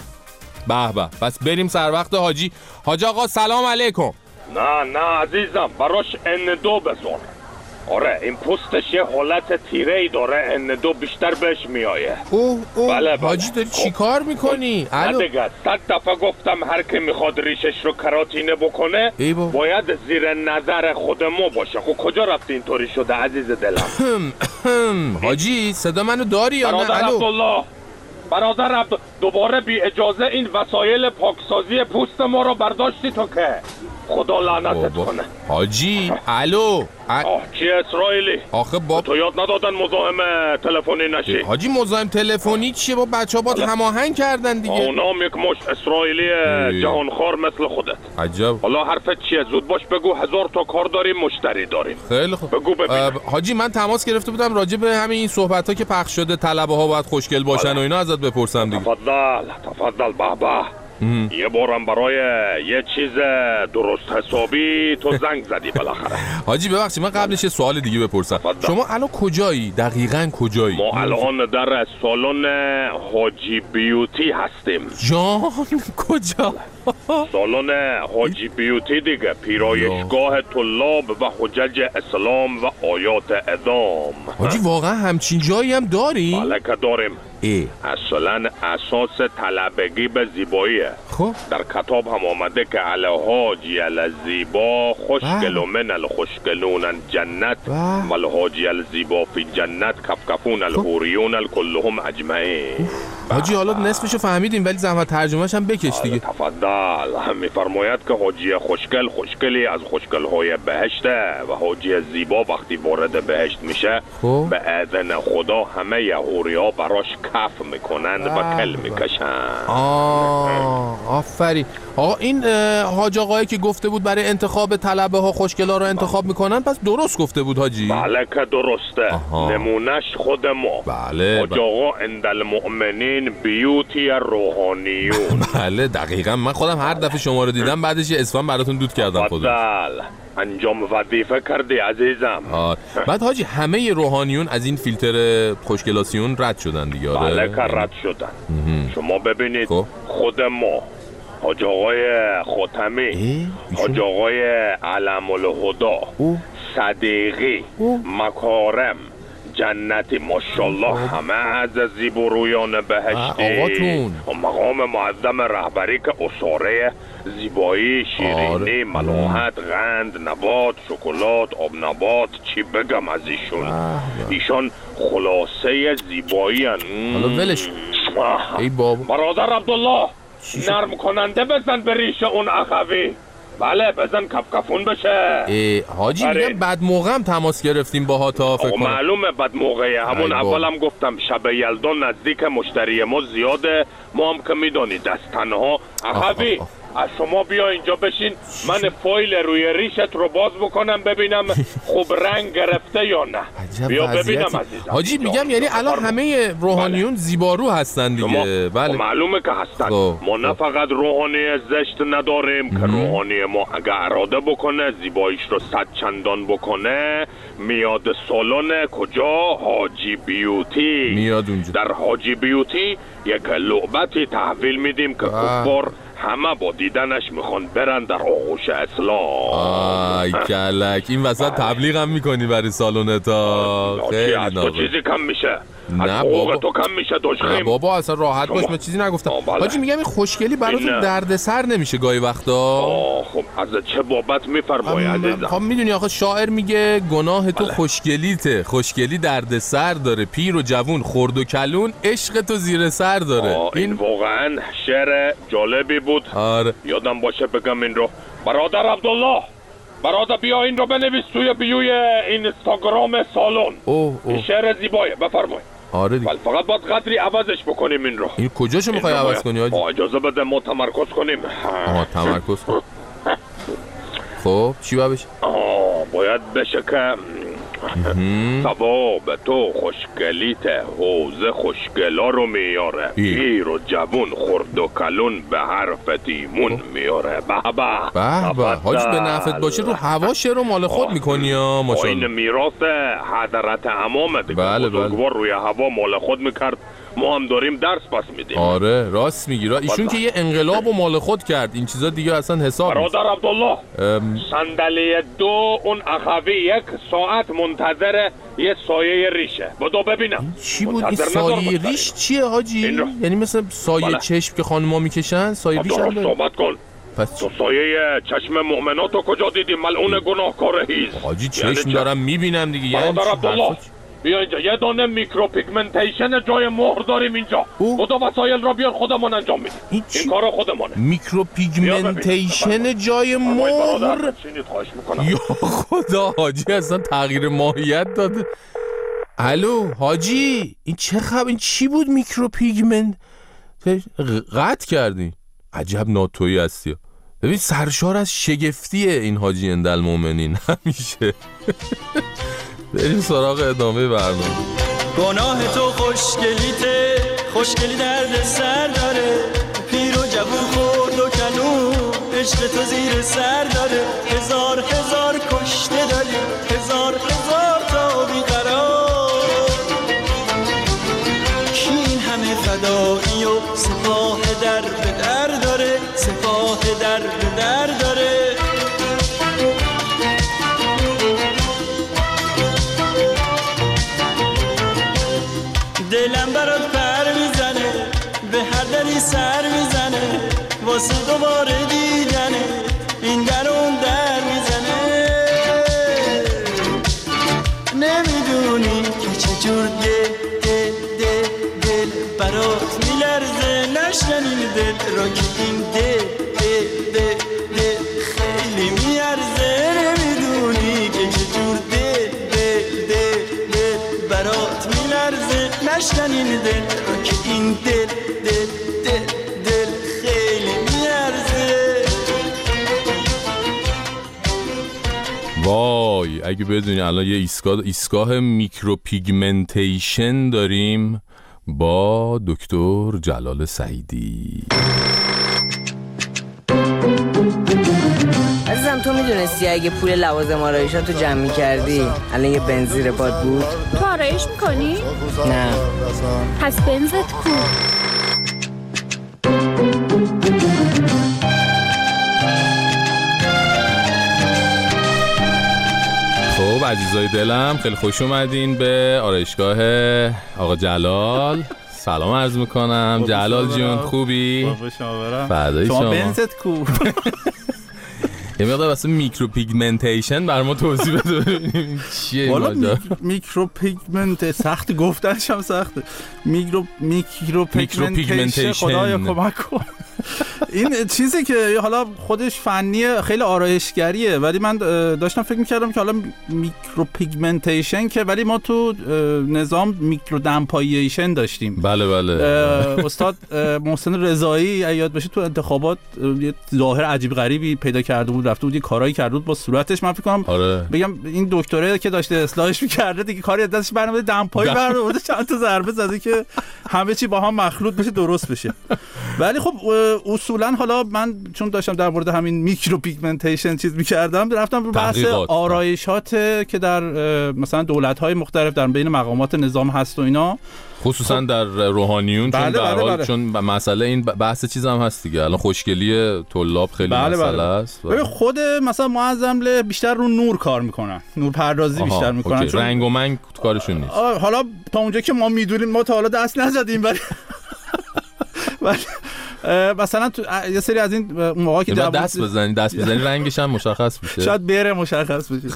به به، پس بریم سر وقت حاجی. حاج آقا سلام علیکم. نه نه عزیزم، براش ان دو بذار. آره این پوستش یه حالت تیره ای داره، ان دو بیشتر بهش میایه. اوه اوه بله بله. حاجی داری چی کار میکنی؟ الو دیگه صد دفعه گفتم هر کی میخواد ریشش رو کراتینه بکنه باید زیر نظر خود ما باشه. خب کجا رفتی اینطوری شده عزیز دلم؟ حاجی صدا منو داری یا نه؟ برادر عبدالله، برادر عبد دوباره بی اجازه این وسایل پاکسازی پوست ما رو برداشتی تو که خدا لعنتت کنه. حاجی الو آه چی اسرائیلی؟ آخه با تو یاد ندادن مزاحم تلفنی نشی؟ حاجی مزاحم تلفنی چیه؟ با بچه‌ها با هماهنگ کردن دیگه. اونام یک مش اسرائیلی جهانخوار مثل خودت. عجب. حالا حرفت چیه؟ زود باش بگو، هزار تا کار داریم، مشتری داریم. خیلی خوب بگو ببینم. حاجی من تماس گرفته بودم راجع به همین این صحبت‌ها که پخش شده طلبه ها باید خوشگل باشن بله. و اینا ازت بپرسم دیگه. تفضل تفضل بابا. یه بارم برای یه چیز درست حسابی تو زنگ زدی بالاخره. حاجی ببخشید من قبلش یه سوال دیگه بپرسم. شما الان کجایی؟ دقیقاً کجایی؟ ما الان در سالن حاجی بیوتی هستیم. جان کجا؟ سالن حاجی بیوتی دیگه، پیرایشگاه طلاب و حجج اسلام و آیات ادام. حاجی واقعا همچین جایی هم داری؟ بله که داریم. ای. اصلا اساس طلبگی به زیباییه. خب در کتاب هم آمده که الحاجی الزیبا خوشگل و من الخوشگلون جنت و الحاجی الزیبا فی جنت کفکفون الحوریون الکلهم اجمعین. حاجی حالا نصفشو فهمیدیم ولی زحمت ترجمهش هم بکش دیگه. تفضل. میفرماید که حاجی خوشگل خوشگلی از خوشگل‌های بهشته و حاجی زیبا وقتی وارد بهشت میشه به اذن خدا همه حوریا براش کف میکنند و کل میکشند. آه آفرین. آقا این حاج آقایی که گفته بود برای انتخاب طلبه ها خوشگلا رو انتخاب میکنن پس درست گفته بود حاجی؟ بله که درسته. آها. نمونش خود ما. بله. حاج آقا عند المؤمنین بیوتی روحانیون. بله دقیقا من خودم هر دفعه شما رو دیدم بعدش یه اسفن براتون دود کردم خودم. بله انجام وظیفه کردی عزیزم. آه. بعد حاجی همه روحانیون از این فیلتر خوشگلاسیون رد شدن دیگه؟ بله که رد شدن. شما ببینید خب. خود ما حاج آقای خاتمی، حاج آقای علم الهدا، صدیقی، مکارم، جنتی ماشاءالله همه از زیبارویان بهشتی و مقام معظم رهبری که اساره زیبایی، شیرینی، ملاحت، قند، نبات، شکلات، آب نبات، چی بگم از ایشون. ایشان خلاصه زیبایی هن. حالا ولش ای بابا. برادر عبدالله نرم کننده بزن به ریش اون اخوی. بله بزن کفکفون بشه. حاجی میگم بد موقع هم تماس گرفتیم با ها تا فکر کنم. معلومه بد موقعه. همون اولم گفتم شب یلدا نزدیک مشتری ما زیاده. ما هم که میدونید از تنها اخوی از شما بیا اینجا بشین من فایل روی ریشت رو باز بکنم ببینم خوب رنگ گرفته یا نه. بیا ببینم عزیزم. حاجی میگم یعنی الان همه روحانیون بله. زیبارو هستن دیگه. بله معلومه که هستن. خب. ما نه فقط روحانی زشت نداریم که روحانی ما اگه اراده بکنه زیباییش رو صد چندان بکنه میاد سالن کجا؟ حاجی بیوتی میاد اونجا. در حاجی بیوتی یک لعبتی تحویل میدیم که کفار همه با دیدنش میخوان برن در آغوش اسلام. آی کلک این وسط تبلیغ هم میکنی برای سالونتا؟ خیلی نابه. چیزی کم میشه. نه بابا تو کم میشه دوشخیم. نه بابا اصلا راحت باش من چیزی نگفتم. حاجی میگم این خوشگلی براتون دردسر نمیشه گاهی وقتا؟ خب از چه بابت میفرمایی عزیزم؟ خب میدونی آخه شاعر میگه گناه تو خوشگلیته، خوشگلی دردسر داره، پیر و جوون خرد و کلون عشق تو زیر سر داره. این واقعا شعر جالبی بود. آره. یادم باشه بگم این رو. برادر عبدالله برادر بیا این رو بنویس توی بیوی اینستاگرام سالن. اوه اوه. این شعر زیبایه بفرمایید. آره دیگه. فقط باید قدری عوضش بکنیم این رو. این کجاشو میخوای عوض کنی حاجی؟ اجازه بده ما تمرکز کنیم. آها تمرکز کن. خب چی باید بشه؟ آه باید بشه که ثواب تو خوشگلیت حوزه خوشگلا رو میاره. پیر و جوون خرد و کلون به حرف تیمون میاره. به به به حاج به نفت باشه رو هوا شعر رو مال خود میکنی یا ماشاءالله. این میراث حضرت امامه دیگه. بله بزرگوار روی هوا مال خود میکرد ما هم داریم درس پس میدیم. آره راست میگی. ایشون که یه انقلاب و مال خود کرد این چیزا دیگه اصلا حساب نیست. برادر عبدالله ام... صندلی دو اون اخوی یک ساعت منتظر یه سایه ریشه. بدو ببینم چی بود این سایه ریش چیه حاجی؟ یعنی مثل سایه بله. چشم که خانم‌ها میکشن سایه ریش هم داره؟ صحبت کن. پس تو سایه چشم مؤمناتو کجا دیدی ملعون گناهکار هیز؟ حاجی چشم یعنی دارم میبینم دیگه. برادر عبدالله بیا اینجا یه دانه میکرو پیگمنتیشن جای مهر داریم اینجا. خدا وسایل را بیار خودمون انجام میدیم. این, این کارو خودمونه. میکرو پیگمنتیشن جای مهر؟ یا خدا حاجی اصلا تغییر ماهیت داده. الو حاجی این چه خبر؟ این چی بود میکرو پیگمنت؟ قطع کردی؟ عجب ناتویی هستی. ببین سرشار از شگفتیه این حاجی اندالمومنین همیشه. بریم سراغ ادامه برنامه. گناه تو خوشگلیته، خوشگلی درد سر داره، پیر و جوون خرد و کلون عشق تو زیر سر داره. هزار هزار کشته داری، هزار هزار تا بیقرار، کی این همه فدایی و سپاه در به در داره، سپاه در به در داره. دلم برات پر میزنه، به هر دری سر میزنه، واسه دوباره دیدنه این در اون نشکن این دل را که این دل دل دل دل خیلی میارزه نمیدونی که چجور دل دل دل دل برات میلرزه نشکن این دل را که این دل دل دل دل خیلی میارزه. وای اگه بدونی الان یه ایستگاه ایستگاه میکروپیگمنتیشن داریم با دکتر جلال سعیدی. عزیزم تو میدونستی اگه پول لوازم آرایشاتو جمع میکردی الان یه بنز زیر پات بود؟ تو آرایش میکنی؟ نه. پس بنزت کو؟ خب عزیزای دلم خیلی خوش اومدین به آرایشگاه آقا جلال. سلام عرض میکنم. جلال جون خوبی؟ فدای شما. شما بنزت کو؟ یه مقدار واسه میکروپیگمنتیشن بر ما توضیح بده ببینیم چیه والا میکرو میکروپیگمنت سخت گفتنش هم سخته. میکرو میکروپیگمنتیشن خدایا کمک کن. این چیزی که حالا خودش فنیه خیلی آرایشگریه ولی من داشتم فکر می‌کردم که حالا میکروپیگمنتیشن که ولی ما تو نظام میکرودمپاییشن داشتیم. بله بله. استاد محسن رضایی یاد باشه تو انتخابات یه ظاهر عجیب غریبی پیدا کرده بود رفته بود یه کارایی کرده بود با صورتش. من فکر کنم آره. بگم این دکتره که داشته اصلاحش می‌کرده دیگه کاری از دستش برنامه دمپایی برآورده چند تا ضربه زده که همه چی با هم مخلوط بشه درست بشه. ولی خب اصولا حالا من چون داشتم در مورد همین میکروپیگمنتیشن چیز می‌کردم رفتم رو بحث آرایشات که در مثلا دولت‌های مختلف در بین مقامات نظام هست و اینا خصوصا خب در روحانیون چون بله در بله حال بله. چون مسئله این بحث چیز هم هست دیگه الان خوشگلی طلاب خیلی بله مسئله بله. است بله. خود مثلا معظم بیشتر رو نور کار میکنن نور پردازی بیشتر میکنن چون رنگ و منگ کارشون نیست. حالا تا اونجا که ما میدونیم ما تا حالا دست نزدیم ولی مثلا تو یه سری از این موقعی که دست بزنی دست بزنی رنگش هم مشخص میشه شاید بره مشخص بشه.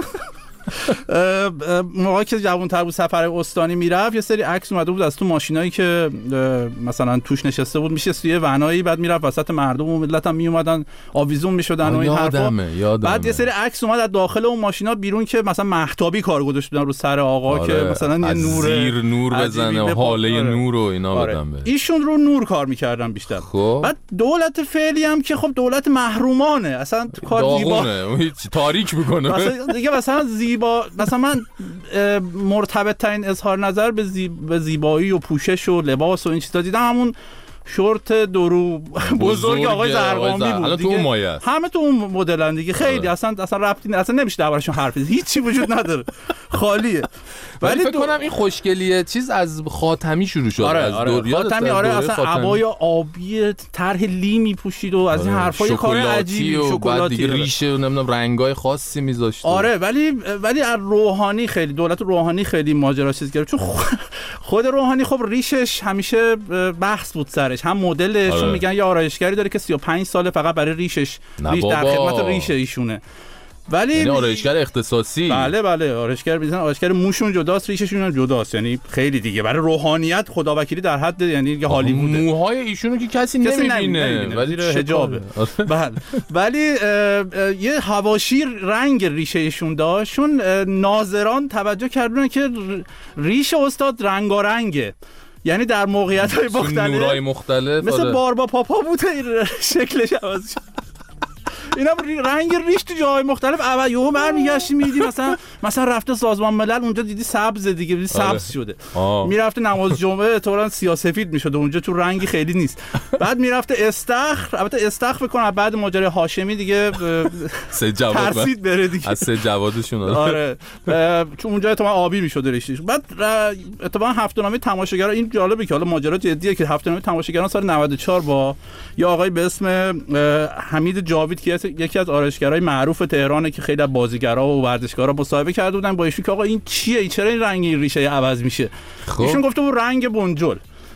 موقعی که جوان‌تر بود سفر استانی میرفت یه سری عکس اومده بود از تو ماشینایی که مثلا توش نشسته بود میشه توی ونایی بعد میرفت وسط مردم و ملت هم میومدن آویزون میشدن و این حرفا. بعد یه سری عکس اومد از داخل اون ماشینا بیرون که مثلا مهتابی کار گذاشته بودن رو سر آقا آره. که مثلا یه نور زیر نور بزنه و حاله آره. نور و اینا آره. بدن به ایشون رو نور کار میکردن بیشتر. خب. بعد دولت فعلی هم که خب دولت محرومانه اصلا کار زیبا تاریک میکنه مثلا دیگه مثلا زیبا مثلا من مرتبط ترین اظهار نظر به, زیب... به زیبایی و پوشش و لباس و این چیزا دیدم همون شورت درو بزرگ آقای زرقامی بود دیگه. تو همه تو اون مدلن دیگه خیلی اصلا اصلا ربطی اصلا نمیشه دربارشون حرف بزنی هیچی وجود نداره خالیه. ولی فکر دو... کنم این خوشگلیه چیز از خاتمی شروع شد آره، از آره. خاتمی آره اصلا عبای آبی طرح لی میپوشید و از این آره. حرفای کار عجیبی شکلاتی بعد دیگه ریشه و نمیدونم رنگای خاصی میذاشت. آره ولی ولی از روحانی خیلی دولت روحانی خیلی ماجرا چیز کرد چون خود روحانی خب ریشش همیشه بحث بود سرش هم مدلش آره. چون میگن یه آرایشگری داره که سی و پنج ساله فقط برای ریشش ریش در خدمت ریش ایشونه ولی یعنی آرایشگر اختصاصی. بله بله آرایشگر میزنن آرایشگر موشون جداست ریششون هم جداست یعنی خیلی دیگه برای روحانیت خداوکیلی در حد یعنی که هالیووده. موهای ایشونو که کسی, کسی نمیبینه ولی حجابه. بله ولی یه حواشی رنگ ریشه ایشون داشت چون ناظران توجه کردن که ریش استاد رنگارنگه یعنی در موقعیت‌های مختلف نورای مختلف مثل باربا پاپا بوده شکلش عوض شد. اینا رنگ ریش تو جاهای مختلف اول یهو برمیگشتی میدیدی مثلا مثلا رفته سازمان ملل اونجا دیدی سبز دیگه دیدی سبز شده میرفته نماز جمعه احتمالاً سیاه‌سفید میشد اونجا تو رنگی خیلی نیست. بعد میرفته استخر البته استخر بکنه بعد ماجرای هاشمی دیگه سه جواد ترسید بره دیگه از سه جوادشون آره چون اونجا تو آبی میشد ریشش. بعد اتفاقا هفته‌نامه تماشاگران این جالبه که حالا ماجرا جدیه که هفته‌نامه تماشاگران سال نود و چهار با یه آقای به اسم حمید جاوید که یکی از آرایشگرای معروف تهرانه که خیلی از بازیگرا و ورزشکارا مصاحبه کرده بودن با ایشون که آقا این چیه چرا این رنگ ریشه عوض میشه. خب. ایشون گفته بود رنگ بنجل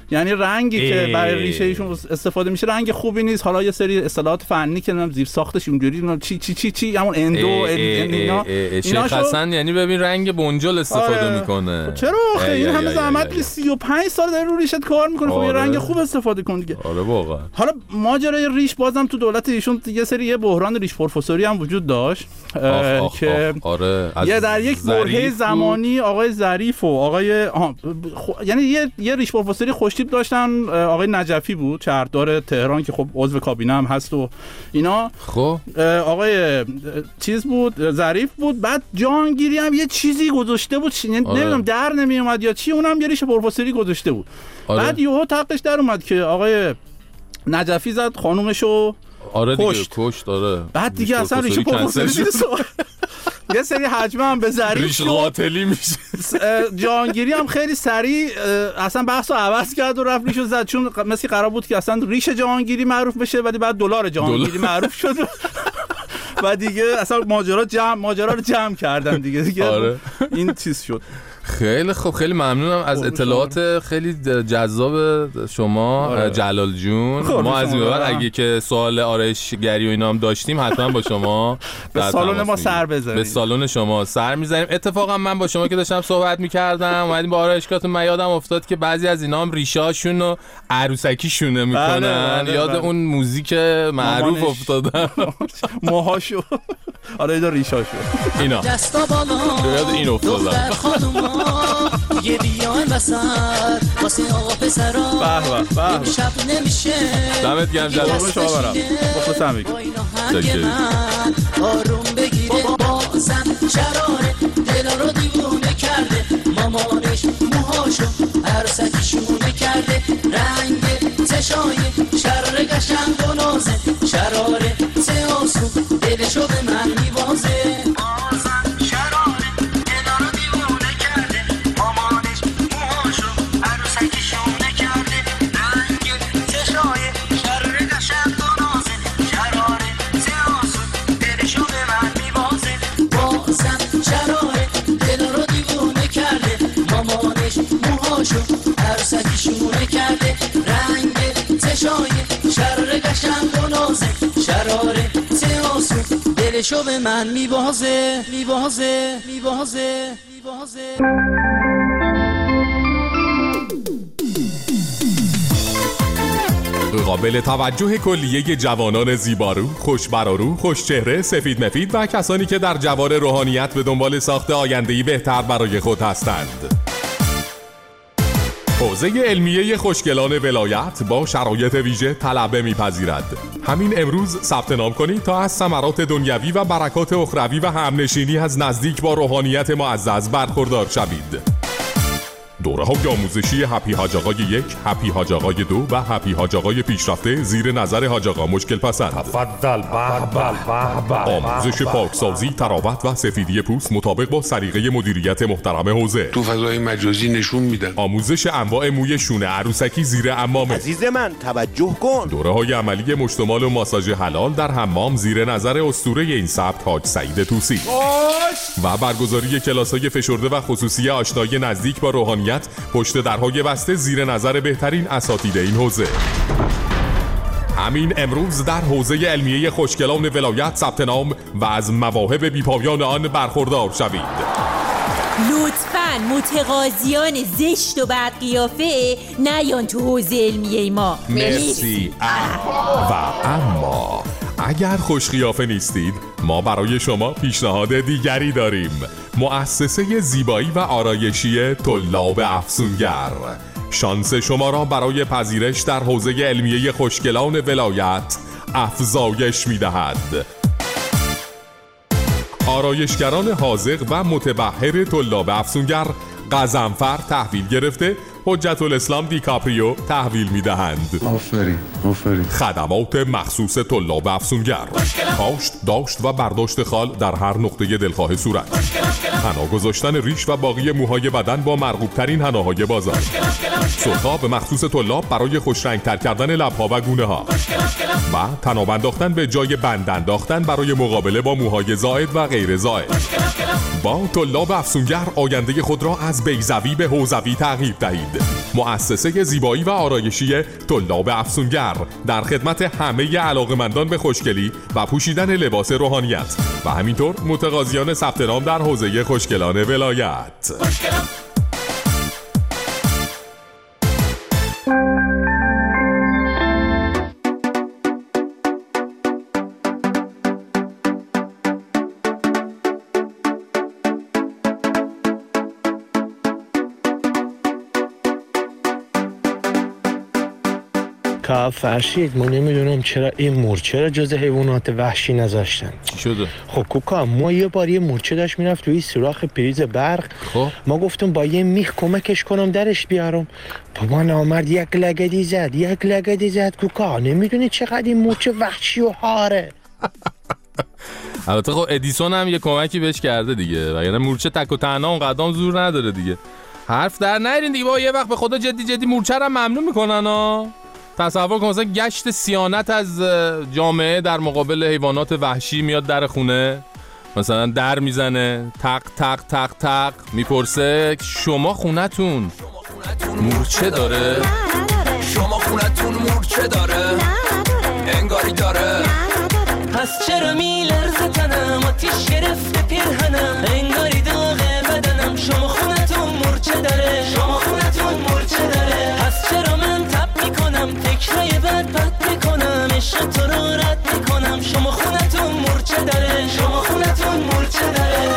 یعنی رنگی که برای ریشه ایشون استفاده میشه رنگ خوبی نیست. حالا یه سری اصطلاحات فنی که زیر ساختش اینجوری چی چی چی چی همون اندو اینا اینا حسن یعنی ببین رنگ بنجل استفاده آره. میکنه. چرا آخه این همه زحمت سی و پنج سال داره رو ریشت کار میکنه. آره. خب یه رنگ خوب استفاده کن دیگه. آره واقعا. حالا ماجرای ریش بازم تو دولت ایشون یه سری یه بحران ریش پروفسوری هم وجود داشت آخ آخ که آخ. آره. یه در یک برهه زمانی آقای ظریف و آقای خ... یعنی یه یه ریش پروفسوری خوشتیپ داشتن. آقای نجفی بود شهردار تهران که خب عضو کابینه هم هست و اینا. خب آقای چیز بود ظریف بود. بعد جهانگیری هم یه چیزی گذاشته بود آره. نمیدونم در نمی اومد یا چی اونم یه ریش پروفسوری گذاشته بود آره. بعد یهو تقش در اومد که آقای نجفی زد خانومشو آره دیگه کشت. کشت آره. بعد دیگه اصلا ریش پروفسوری دیگه یه سری حجمه هم به ظریف ریش قاتلی میشه. جهانگیری هم خیلی سریع اصلا بحثو عوض کرد و رفت ریشو زد چون مثل قرار بود که اصلا ریش جهانگیری معروف بشه ولی بعد دلار جهانگیری معروف شد و دیگه اصلا ماجرا جمع ماجرا رو جمع کردن دیگه دیگه آره. این چیز شد. خیلی خوب خیلی ممنونم از اطلاعات خیلی جذاب شما آره. جلال جون. ما از این بعد اگه که سوال آرایشگری و اینا هم داشتیم حتما با شما به سالن ما سر بزنیم. به سالن شما سر میزنیم. اتفاقا من با شما که داشتم صحبت میکردم اومدیم با آرایشگاهتون من یادم افتاد که بعضی از اینا هم ریشاشون و عروسکیشونه میکنن. بله بله یاد بله. اون موزیک معروف افتادم موهاشو آره اینا ریشاشو اینا یاد این افتادم. یه بیان وسط واسه آقا پسرا به به به شب نمیشه دمت گرم جلال شما برام بخوام میگم آروم بگیره بازم شراره دل رو دیوونه کرده مامانش موهاشو عروسکیشونه کرده رنگ چشای شراره قشنگ و نازه شراره سیاسو دلشو به من میوازه عروسکیشونه کرده رنگ چشای شراره قشنگ و نازه شراره سیاسو دلشو به من میبازه میبازه میبازه میبازه. قابل توجه کلیه جوانان زیبارو، خوشبرارو، خوشچهره، سفید مفید و کسانی که در جوار روحانیت به دنبال ساخت آینده‌ای بهتر برای خود هستند. حوزه علمیه خوشگلان ولایت با شرایط ویژه طلبه می‌پذیرد. همین امروز ثبت نام کنید تا از ثمرات دنیوی و برکات اخروی و همنشینی از نزدیک با روحانیت معزز برخوردار شوید. دوره های آموزشی هپی حاج آقای یک، هپی حاج آقای دو و هپی حاج آقای پیشرفته زیر نظر حاج آقا مشکل پسند. تفضل به به به. آموزش پاکسازی، تراوت و سفیدی پوست مطابق با سلیقه مدیریت محترم حوزه. تو فضای مجازی نشون میدن. آموزش انواع موی شونه عروسکی زیر حمام. عزیز من توجه کن. دوره های عملی مشتمال و ماساژ حلال در حمام زیر نظر اسطوره این سبک حاج سعید طوسی. و برگزاری کلاس‌های فشرده و خصوصی آشنایی نزدیک با روحانیت پشت درهای بسته زیر نظر بهترین اساتید این حوزه. همین امروز در حوزه علمیه خوشگلان ولایت ثبت نام و از مواهب بی‌پایان آن برخوردار شوید. لطفاً متقاضیان زشت و بد قیافه نیان تو حوزه علمیه ما. مرسی. و اما اگر خوش قیافه نیستید ما برای شما پیشنهاد دیگری داریم. مؤسسه زیبایی و آرایشی طلاب افسونگر شانس شما را برای پذیرش در حوزه علمیه خوشگلان ولایت افزایش می‌دهد. آرایشگران حاذق و متبحر طلاب افسونگر قزنفر تحویل گرفته حجت الاسلام دیکاپریو تحویل میدهند. آفرین آفرین. خدمات مخصوص طلاب افسونگر، کاشت، داشت و برداشت خال در هر نقطه دلخواه صورت، حنا گذاشتن ریش و باقی موهای بدن با مرغوب ترین حناهای بازار، سرخاب مخصوص طلاب برای خوش رنگ تر کردن لبها و گونه ها و تناب انداختن به جای بند انداختن برای مقابله با موهای زائد و غیر زائد. با طلاب افسونگر آینده خود را از بیضوی به حوضوی تغییر دهید. مؤسسه زیبایی و آرایشی طلاب افسونگر در خدمت همه علاقه‌مندان به خوشگلی و پوشیدن لباس روحانیت و همینطور متقاضیان ثبت نام در حوزه خوشگلان ولایت. خوشگلان. فرشید ما نمیدونم چرا این مورچه را جز حیوانات وحشی نذاشتن. چی شده؟ خب کوکا ما یه بار یه مورچه داشت میرفت توی سوراخ پریز برق. خب ما گفتم با یه میخ کمکش کنم درش بیارم. بابا نامرد یک لگدی زد یک لگدی زد کوکا. نمیدونی چقدر این مورچه وحشی و هاره. البته خب ادیسون هم یه کمکی بهش کرده دیگه و یعنی مورچه تک و تنها اون قدم زور نداره دیگه. حرف در نیارین دیگه. با یه وقت به خدا جدی جدی مورچه رو ممنوع میکنن ها. تصور کن مثلا گشت صیانت از جامعه در مقابل حیوانات وحشی میاد در خونه، مثلا در میزنه، تق تق تق تق میپرسه شما خونتون مورچه داره؟ شما خونتون مورچه داره؟ انگاری داره. پس چرا میلرزه تنم آتیش گرفته پیرهنم انگاری داغه بدنم. شما خونتون مورچه داره؟ شما خونتون مورچه داره؟ پس چرا من تب میکنم فکرای بد بد میکنم عشق تو رو رد میکنم. شما خونتون مورچه داره؟ شما خونتون مورچه داره؟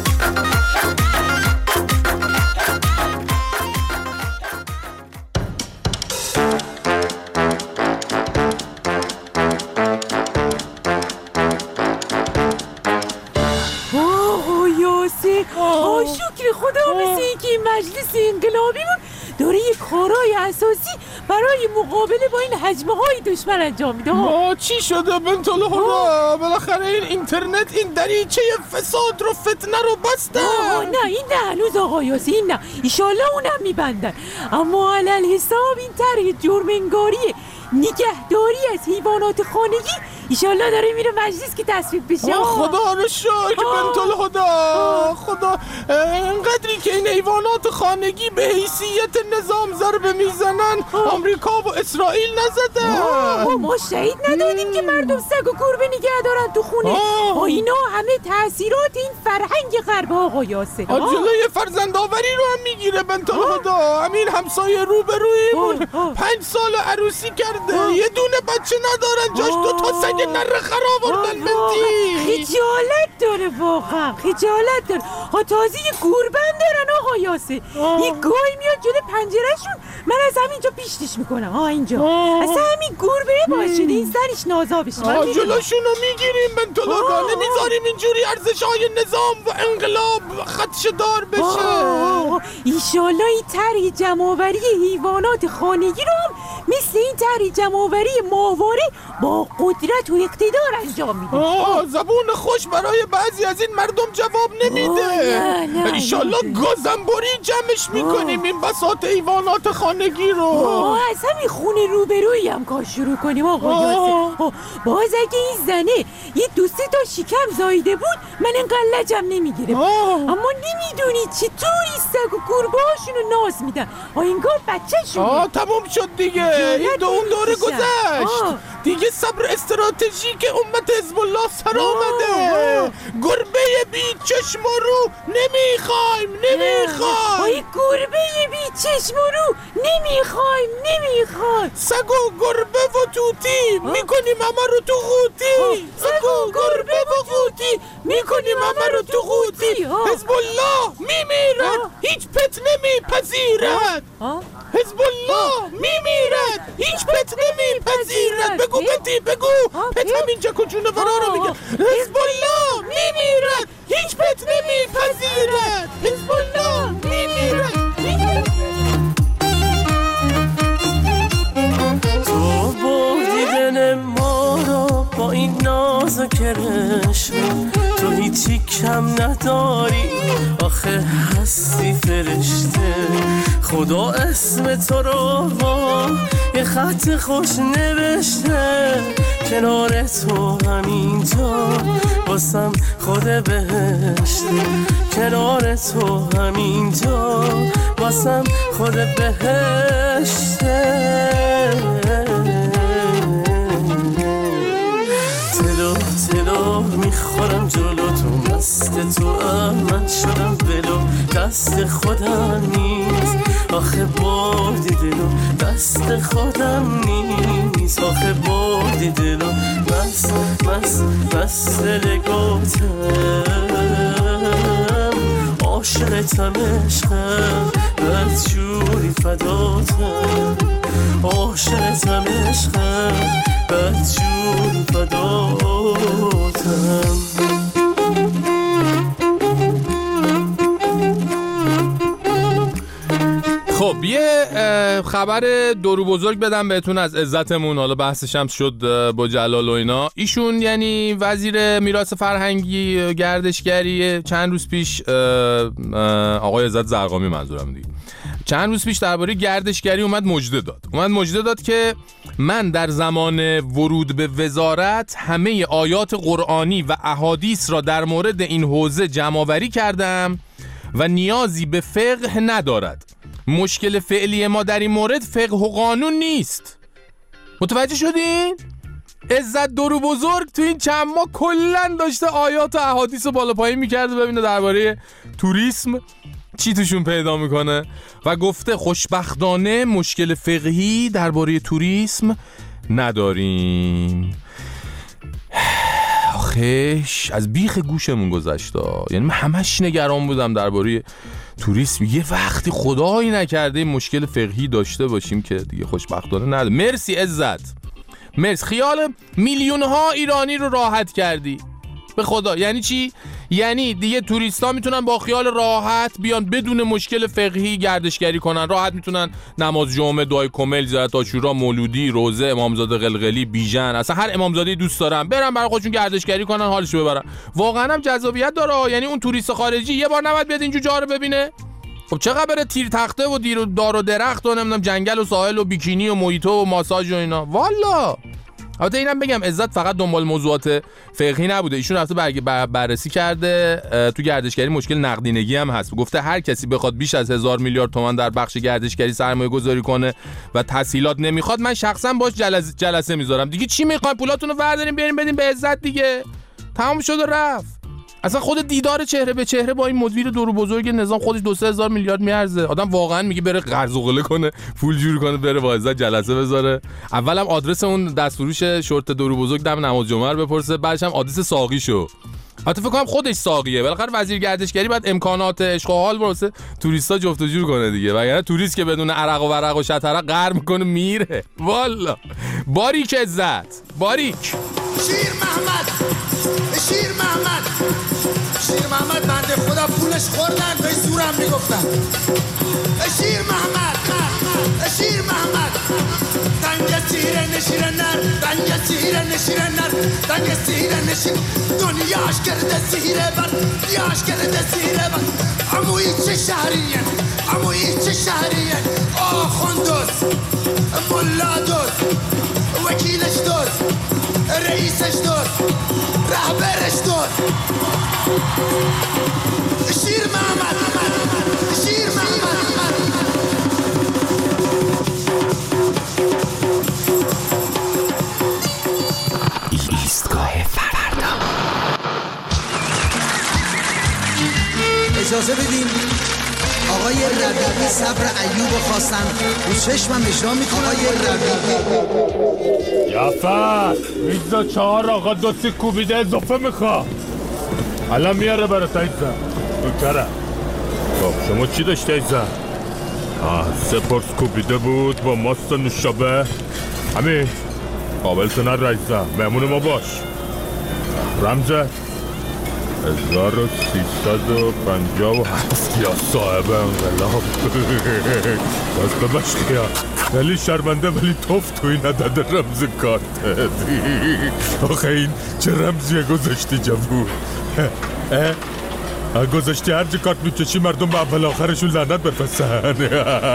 آه شکر خدا مثل این که این مجلس انقلابی بود داره یک کارهای اساسی برای مقابله با این حجمه های دشمن انجام میده. ما چی شده بنت الهدا؟ بالاخره این اینترنت این دریچه فساد رو فتنه رو بسته. نه این نه هنوز آقا یاسی این نه ایشالله اونم میبندن. اما علل حساب این طرح جرم‌انگاری نگهداری از حیوانات خانگی ایشالله داره میره مجلس که تصویب بشه. خدا رو شکر بنت الهدا. خدا اینقدری که این حیوانات خانگی به حیثیت نظام ضربه میزنن آمریکا و اسرائیل نزده. ما شهید ندادیم که مردم سگ و گربه نگه دارن تو خونه. اینا همه تاثیرات این فرهنگ غرب آقا یاسر. جلوی فرزندآوری رو هم میگیره بنت الهدا. همین همسایه روبرویمون پنج سال عروسی کرده یه دونه بچه ندارن جاش دو تا سگ نره خراب آوردن. بنتی خجالت داره واقعا خجالت داره. ها تازه یه گربن دارن آقا یاسر. یه گای میاد جلو پنجرهشون من از همینجا پیشتش میکنم. ها اینجا اصلا همین گربه باعث شده این سرش نازا بشه. جلوشونو میگیریم بنت الهدا. نمیذاریم اینجوری ارزش‌های نظام و انقلاب خدشه دار بشه. ایشالله این طرح جمع‌آوری حیوانات خانگی رو هم مثل این طرح جمع‌آوری ماهواره با قدرت و اقتدار انجام میده. زبون خوش برای بعضی از این مردم جواب نمیده. ایشالله گازنبوری جمعش میکنیم این بساط حیوانات خانگی رو. از همین خونه روبرویی هم کار شروع کنیم آقا یاسر. باز اگه این زنه یه دو سه تا شکم زایده بود من اینقدر لجم نمیگیرم. اما نمیدونی چطوری سگ و گربه هاشونو ناز میدن. انگار بچه شونه. تموم شد دیگه. این دو اون دوره گذشت. دیگه صبر استراتژیک امت حزب الله سر آمده. گربه بی چشم و رو نمیخوایم نمیخوایم. آی گربه بی چشم و رو نمیخوایم نمیخوایم. سگ و گربه و توتی میکنیم همه رو تو قوطی. سگ و گربه و قوطی میکنیم همه رو تو قوطی. حزب الله میمیرد هیچ پت نمیپذیرد. حزب الله میمیرد هیچ پت نمیپذیرد. بگو پتی بگو پت همینجا کجونه برا رو میگه. حزب الله میمیرد هیچ پت نمیپذیرد. حزب الله میمیرد. تو بردی دل ما رو با این ناز و کرشم. تو هیچی کم نداری آخه هستی فرشته. خدا اسم تو رو با یه خط خوش نوشته کنار تو همینجا واسم خود بهشت کنار تو همینجا واسم خود بهشت تلو تلو میخورم جلو تو مست تو من شدم بلو دست خودم نیست آخه بردی دلو دست خودم نیست آخه بردی دلو مست مست مست لگوتم عاشقتم عشقم بدجوری فداتم عاشقتم عشقم بدجوری فداتم خب یه خبر دورو بزرگ بدم بهتون از عزتمون. حالا بحثش هم شد با جلال و اینا. ایشون یعنی وزیر میراث فرهنگی گردشگری چند روز پیش آقای عزت زرقامی منظورم دیگه چند روز پیش درباره گردشگری اومد مژده داد اومد مژده داد که من در زمان ورود به وزارت همه آیات قرآنی و احادیث را در مورد این حوزه جمع‌آوری کردم و نیازی به فقه ندارد. مشکل فعلی ما در این مورد فقه و قانون نیست. متوجه شدین؟ عزت دورو بزرگ تو این چند ماه کلن داشته آیات و احادیث رو بالا پایین میکرده ببینه درباره توریسم چی توشون پیدا میکنه و گفته خوشبختانه مشکل فقهی درباره توریسم نداریم. آخیش از بیخ گوشمون گذشته. یعنی من همش نگران بودم درباره توریسم یه وقتی خدایی نکرده مشکل فقهی داشته باشیم که دیگه خوشبختانه نداره. مرسی عزت، مرسی. خیال میلیون ها ایرانی رو راحت کردی به خدا. یعنی چی؟ یعنی دیگه توریستا میتونن با خیال راحت بیان بدون مشکل فقهی گردشگری کنن. راحت میتونن نماز جمعه، دعای کمل، زیارت عاشورا، مولودی، روزه، امامزاده قلقلی، بیژن، اصلا هر امامزاده دوست دارن برن برای خودشون گردشگری کنن، حالشو ببرن. واقعا هم جذابیت داره. یعنی اون توریست خارجی یه بار نباید بیاد اینجا جا رو ببینه. خب چقدر بره تیر تخته و دیر و دار و درخت و نمیدونم جنگل و ساحل و بیکینی و مویتو و ماساژ و اینا. والا البته اینم بگم عزت فقط دنبال موضوعات فقهی نبوده. ایشون رفته برگ بررسی کرده تو گردشگری مشکل نقدینگی هم هست. گفته هر کسی بخواد بیش از هزار میلیارد تومان در بخش گردشگری سرمایه گذاری کنه و تسهیلات نمیخواد، من شخصا باش جلسه, جلسه میذارم. دیگه چی میخواین؟ پولاتونو بردارین بیارین بدین به عزت دیگه. تمام شد و رفت. اصلا خود دیدار چهره به چهره با این مدیر دورو بزرگ نظام خودش دو سه هزار میلیارد میارزه. آدم واقعا میگه بره قرض و قله کنه، پول جور کنه، بره با عزت جلسه بذاره. اولم آدرس اون دستفروش شورت دورو بزرگ دم نماز جمعه رو بپرسه، بعدش هم آدرس ساقیشو. حتی فکر کنم خودش ساقیه. بالاخره وزیر گردشگری بعد امکانات عشق و حال واسه توریستا جفت و جور کنه دیگه. وگرنه توریست که بدون عرق و ورق و شطرق غر میکنه میره. والا باریک عزت، باریک. شیر محمد، شیر محمد، شیر محمد بنده خدا پولش خوردن به زورم میگفتن. شیر محمد، شیر محمد، دنگ سیره نشیره نر، دنگ سیره نشیره نر، دنگ سیره نشیر دنیاش کرده سیره بر، دیاش کرده سیره بر. اموی چه شهریه، اموی چه شهریه، آخوندوز، ملا دوز، وکیلش دوز، رئیسش دوز، رهبرش دوز. شیر محمد، شیر محمد. ایستگاه فردا. اجازه بدین آقای ربیعی صبر ایوب خواستن رو چشمم اجرا میکنه. آقای ربیعی جعفر میزا چهار آقا دو سی کوبیده اضافه میخوا. الان میاره برای تایزن بکره. خب شما چی داشته ایزن؟ آه سه پرس کوبیده بود با ماست نوشابه. همین قابلتو نر رایزن مهمون ما باش. رمزه هزار و سیصد و پنجاه و هفت یا صاحب انقلاب. باز بباش خیال ولی شرمنده ولی توف توی نداده رمز کارت. آخه این چه رمزیه گذاشتی جوون؟ گذاشتی هر جه کارت میکشی مردم به اول آخرشون لعنت بفرستن.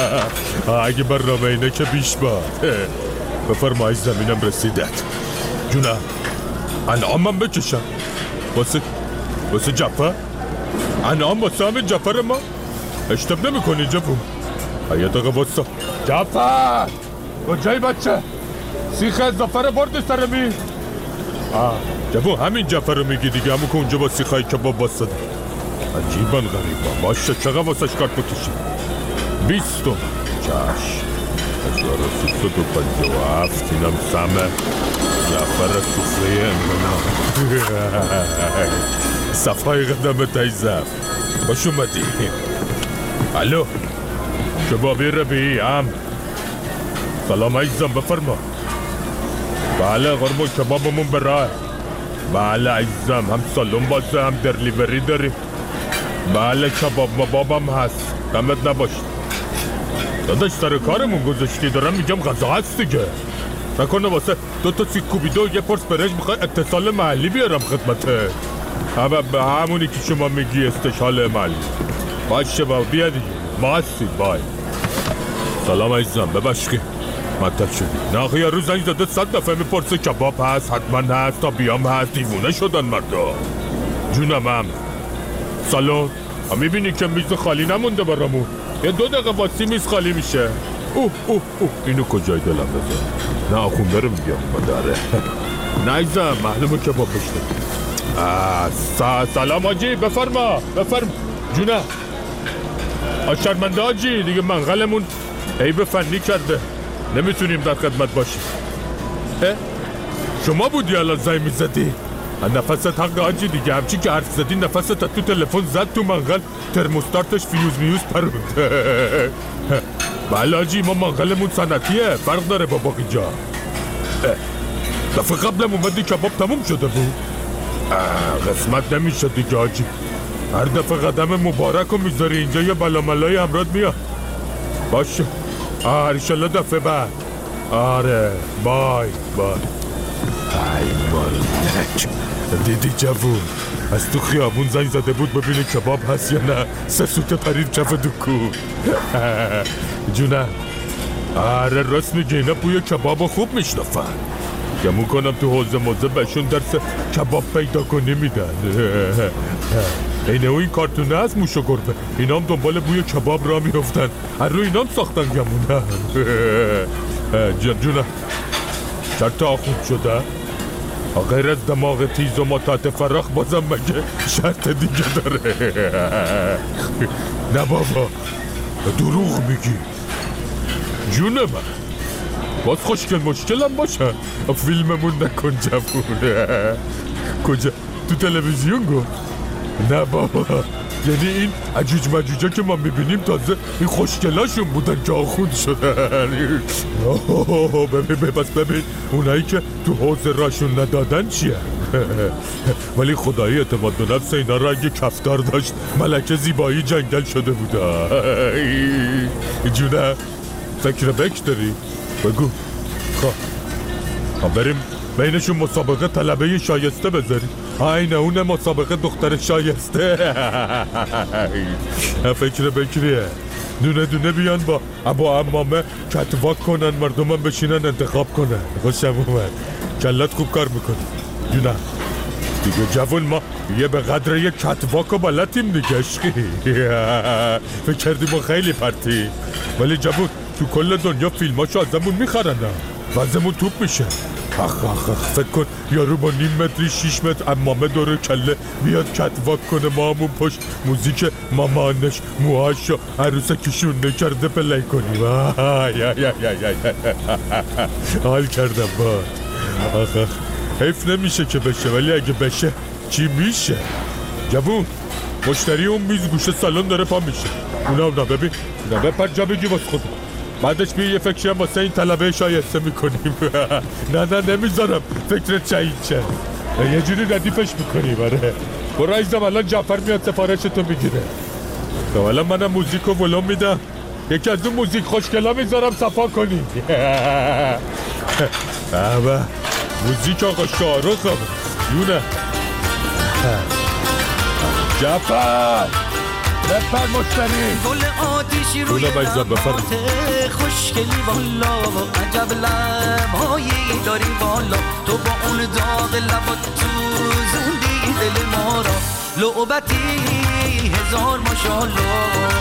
اگه بر رامینه که بیش باد. بفرمایید زمینم رسیدت. جونه انعام من بکشم واسه واسه جعفر انعام واسه همین جعفر ما اشتب نمی کنی جفون یه دقیقه واسه جعفر کجایی بچه سیخ اضافه رو برد سر می آه جفون همین جعفر رو میگی دیگه همون که اونجا با سیخای کباب واسه عجیبا غریبا باشه چقدر واسه کارت بکشیم بیستم چشم هزار و سیصد و پنجاه و هفت اینم سمه جعفر سفره امرونا صفای قدم تایزم باش اومدی الو کبابی ربیعی هم سلام عزیزم بفرما بله قربون کبابمون به راه بله عزیزم هم سالون بازه هم درلیوری داریم بله کباب مبابم هست دمت نباشید داداش سر کارمون گذاشتی دارم میگم غذا هست دیگه نکنه واسه دو تا سیک کوبیده و یه پرس برنج میخوای اتصال محلی بیارم خدمته همه به همونی که شما میگی استشال محلی باشه با بیا دیگه ما هستی بای سلام عزیزم ببشکی مطلب شدی نه یه روز زنگ زده صد دفعه میپرسه کباب هست حتما هست تا بیام هست دیوونه شدن مردا جونم هم سلام هم میبینی که میز خالی نمونده برامون یه دو دقیقه واسی میز خالی میشه اوه اوه اوه اینو کجای دلم بذار نه آخونده رو میگم مادره نیزم معلومه که با پشته سلام آجی بفرما بفرما جونه آشرمنده آجی دیگه منقلمون عیب فنی کرده نمیتونیم در خدمت باشیم اه شما بودی الان زنگ میزدی نفست حق آجی دیگه همچی که حرف زدی نفست تو تلفن زد تو منقل ترموستارتش فیوز میوز پروند بله آجی ما منقلمون صنعتیه فرق داره با باقی جا دفعه قبلم اومدی کباب تموم شده بود قسمت نمیشه دیگه آجی هر دفعه قدم مبارک رو میذاری اینجا یه بلاملای امراد میاد باشه آه انشالله دفعه بعد آره بای بای ای مالک دیدی جوون از تو خیابون زنگ زده بود ببینی کباب هست یا نه سه سوت پرید کف دکون جونه آره راست میگه اینا بوی کباب خوب میشنفن گمون کنم تو حوزه موزه بهشون درس کباب پیدا کنی میدن اینه و این کارتونه هست موش و گربه اینا هم دنبال بوی کباب را میفتن هر رو اینا هم ساختن گمونه جان جونه شرط آخوند شده غیر از دماغ تیز و مطاعت فراخ بازم مگه شرط دیگه داره نه بابا دروغ میگی جون من باز خوشگل مشکلم باشه فیلممون نکن جفونه کجا تو تلویزیون گفت نه بابا یعنی این عجوج مجوجا که ما میبینیم تازه این خوشگلاشون بودن که آخوند شدن ببین بس ببین اونایی که تو حوض راشون ندادن چیه ولی خدایی اعتماد به نفس اینا را اگه کفتار داشت ملکه زیبایی جنگل شده بوده جونه فکر بک داری؟ بگو خب بریم بینشون مسابقه طلبه شایسته بذاریم اینه اون مسابقه دختر شایسته فکر بکریه دونه دونه بیان با ابا امامه کتواک کنن مردم هم بشینن انتخاب کنن خوشم اومد کلت خوب کار میکنی جونه دیگه جوون ما یه به قدر یه کتواک و بلدیم دیگه عشقی فکر کردی ما خیلی پرتی ولی جوون تو کل دنیا فیلماشو ازمون میخرن وزمون توپ میشه اخ اخ اخ فکر کن یارو با نیم متری شیش متر امامه دور کله بیاد کتواک کنه ما همون پشت موزیک مامانش موهاشو عروسکشون نکرده پلی کنیم حال کردم با آخ آخ حیف نمیشه که بشه ولی اگه بشه چی میشه جوون مشتری اون میز گوشه سالن داره پا میشه اونا اونا ببین اونا بپر جا بگی باز خود بعدش بیا یه فکری هم واسه این طلبه شایسته میکنیم نه نه نمیذارم فکرت شهید شه یه جوری ردیفش میکنیم آره برو عزیزم الان جعفر میاد سفارشتو میگیره خب الان منم موزیک رو ولوم میدم یکی از اون موزیک خوشگلا میذارم صفا کنی بابا موزیک آقا شاهرخ یونه جعفر بفر مشتری گل آتیشی روی لبات خوشگلی والا عجب لبهایی داری والا تو با اون داغ لبات تو زوندی دل ما را لعبتی هزار ماشاءالله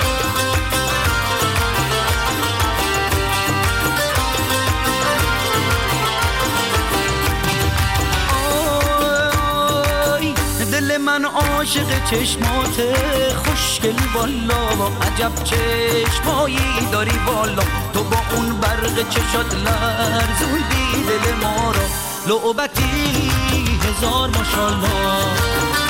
دل من عاشق چشمات خوشگلی والا عجب چشمایی داری والا تو با اون برق چشات لرزوندی دل ما را لعبتی هزار ماشاءالله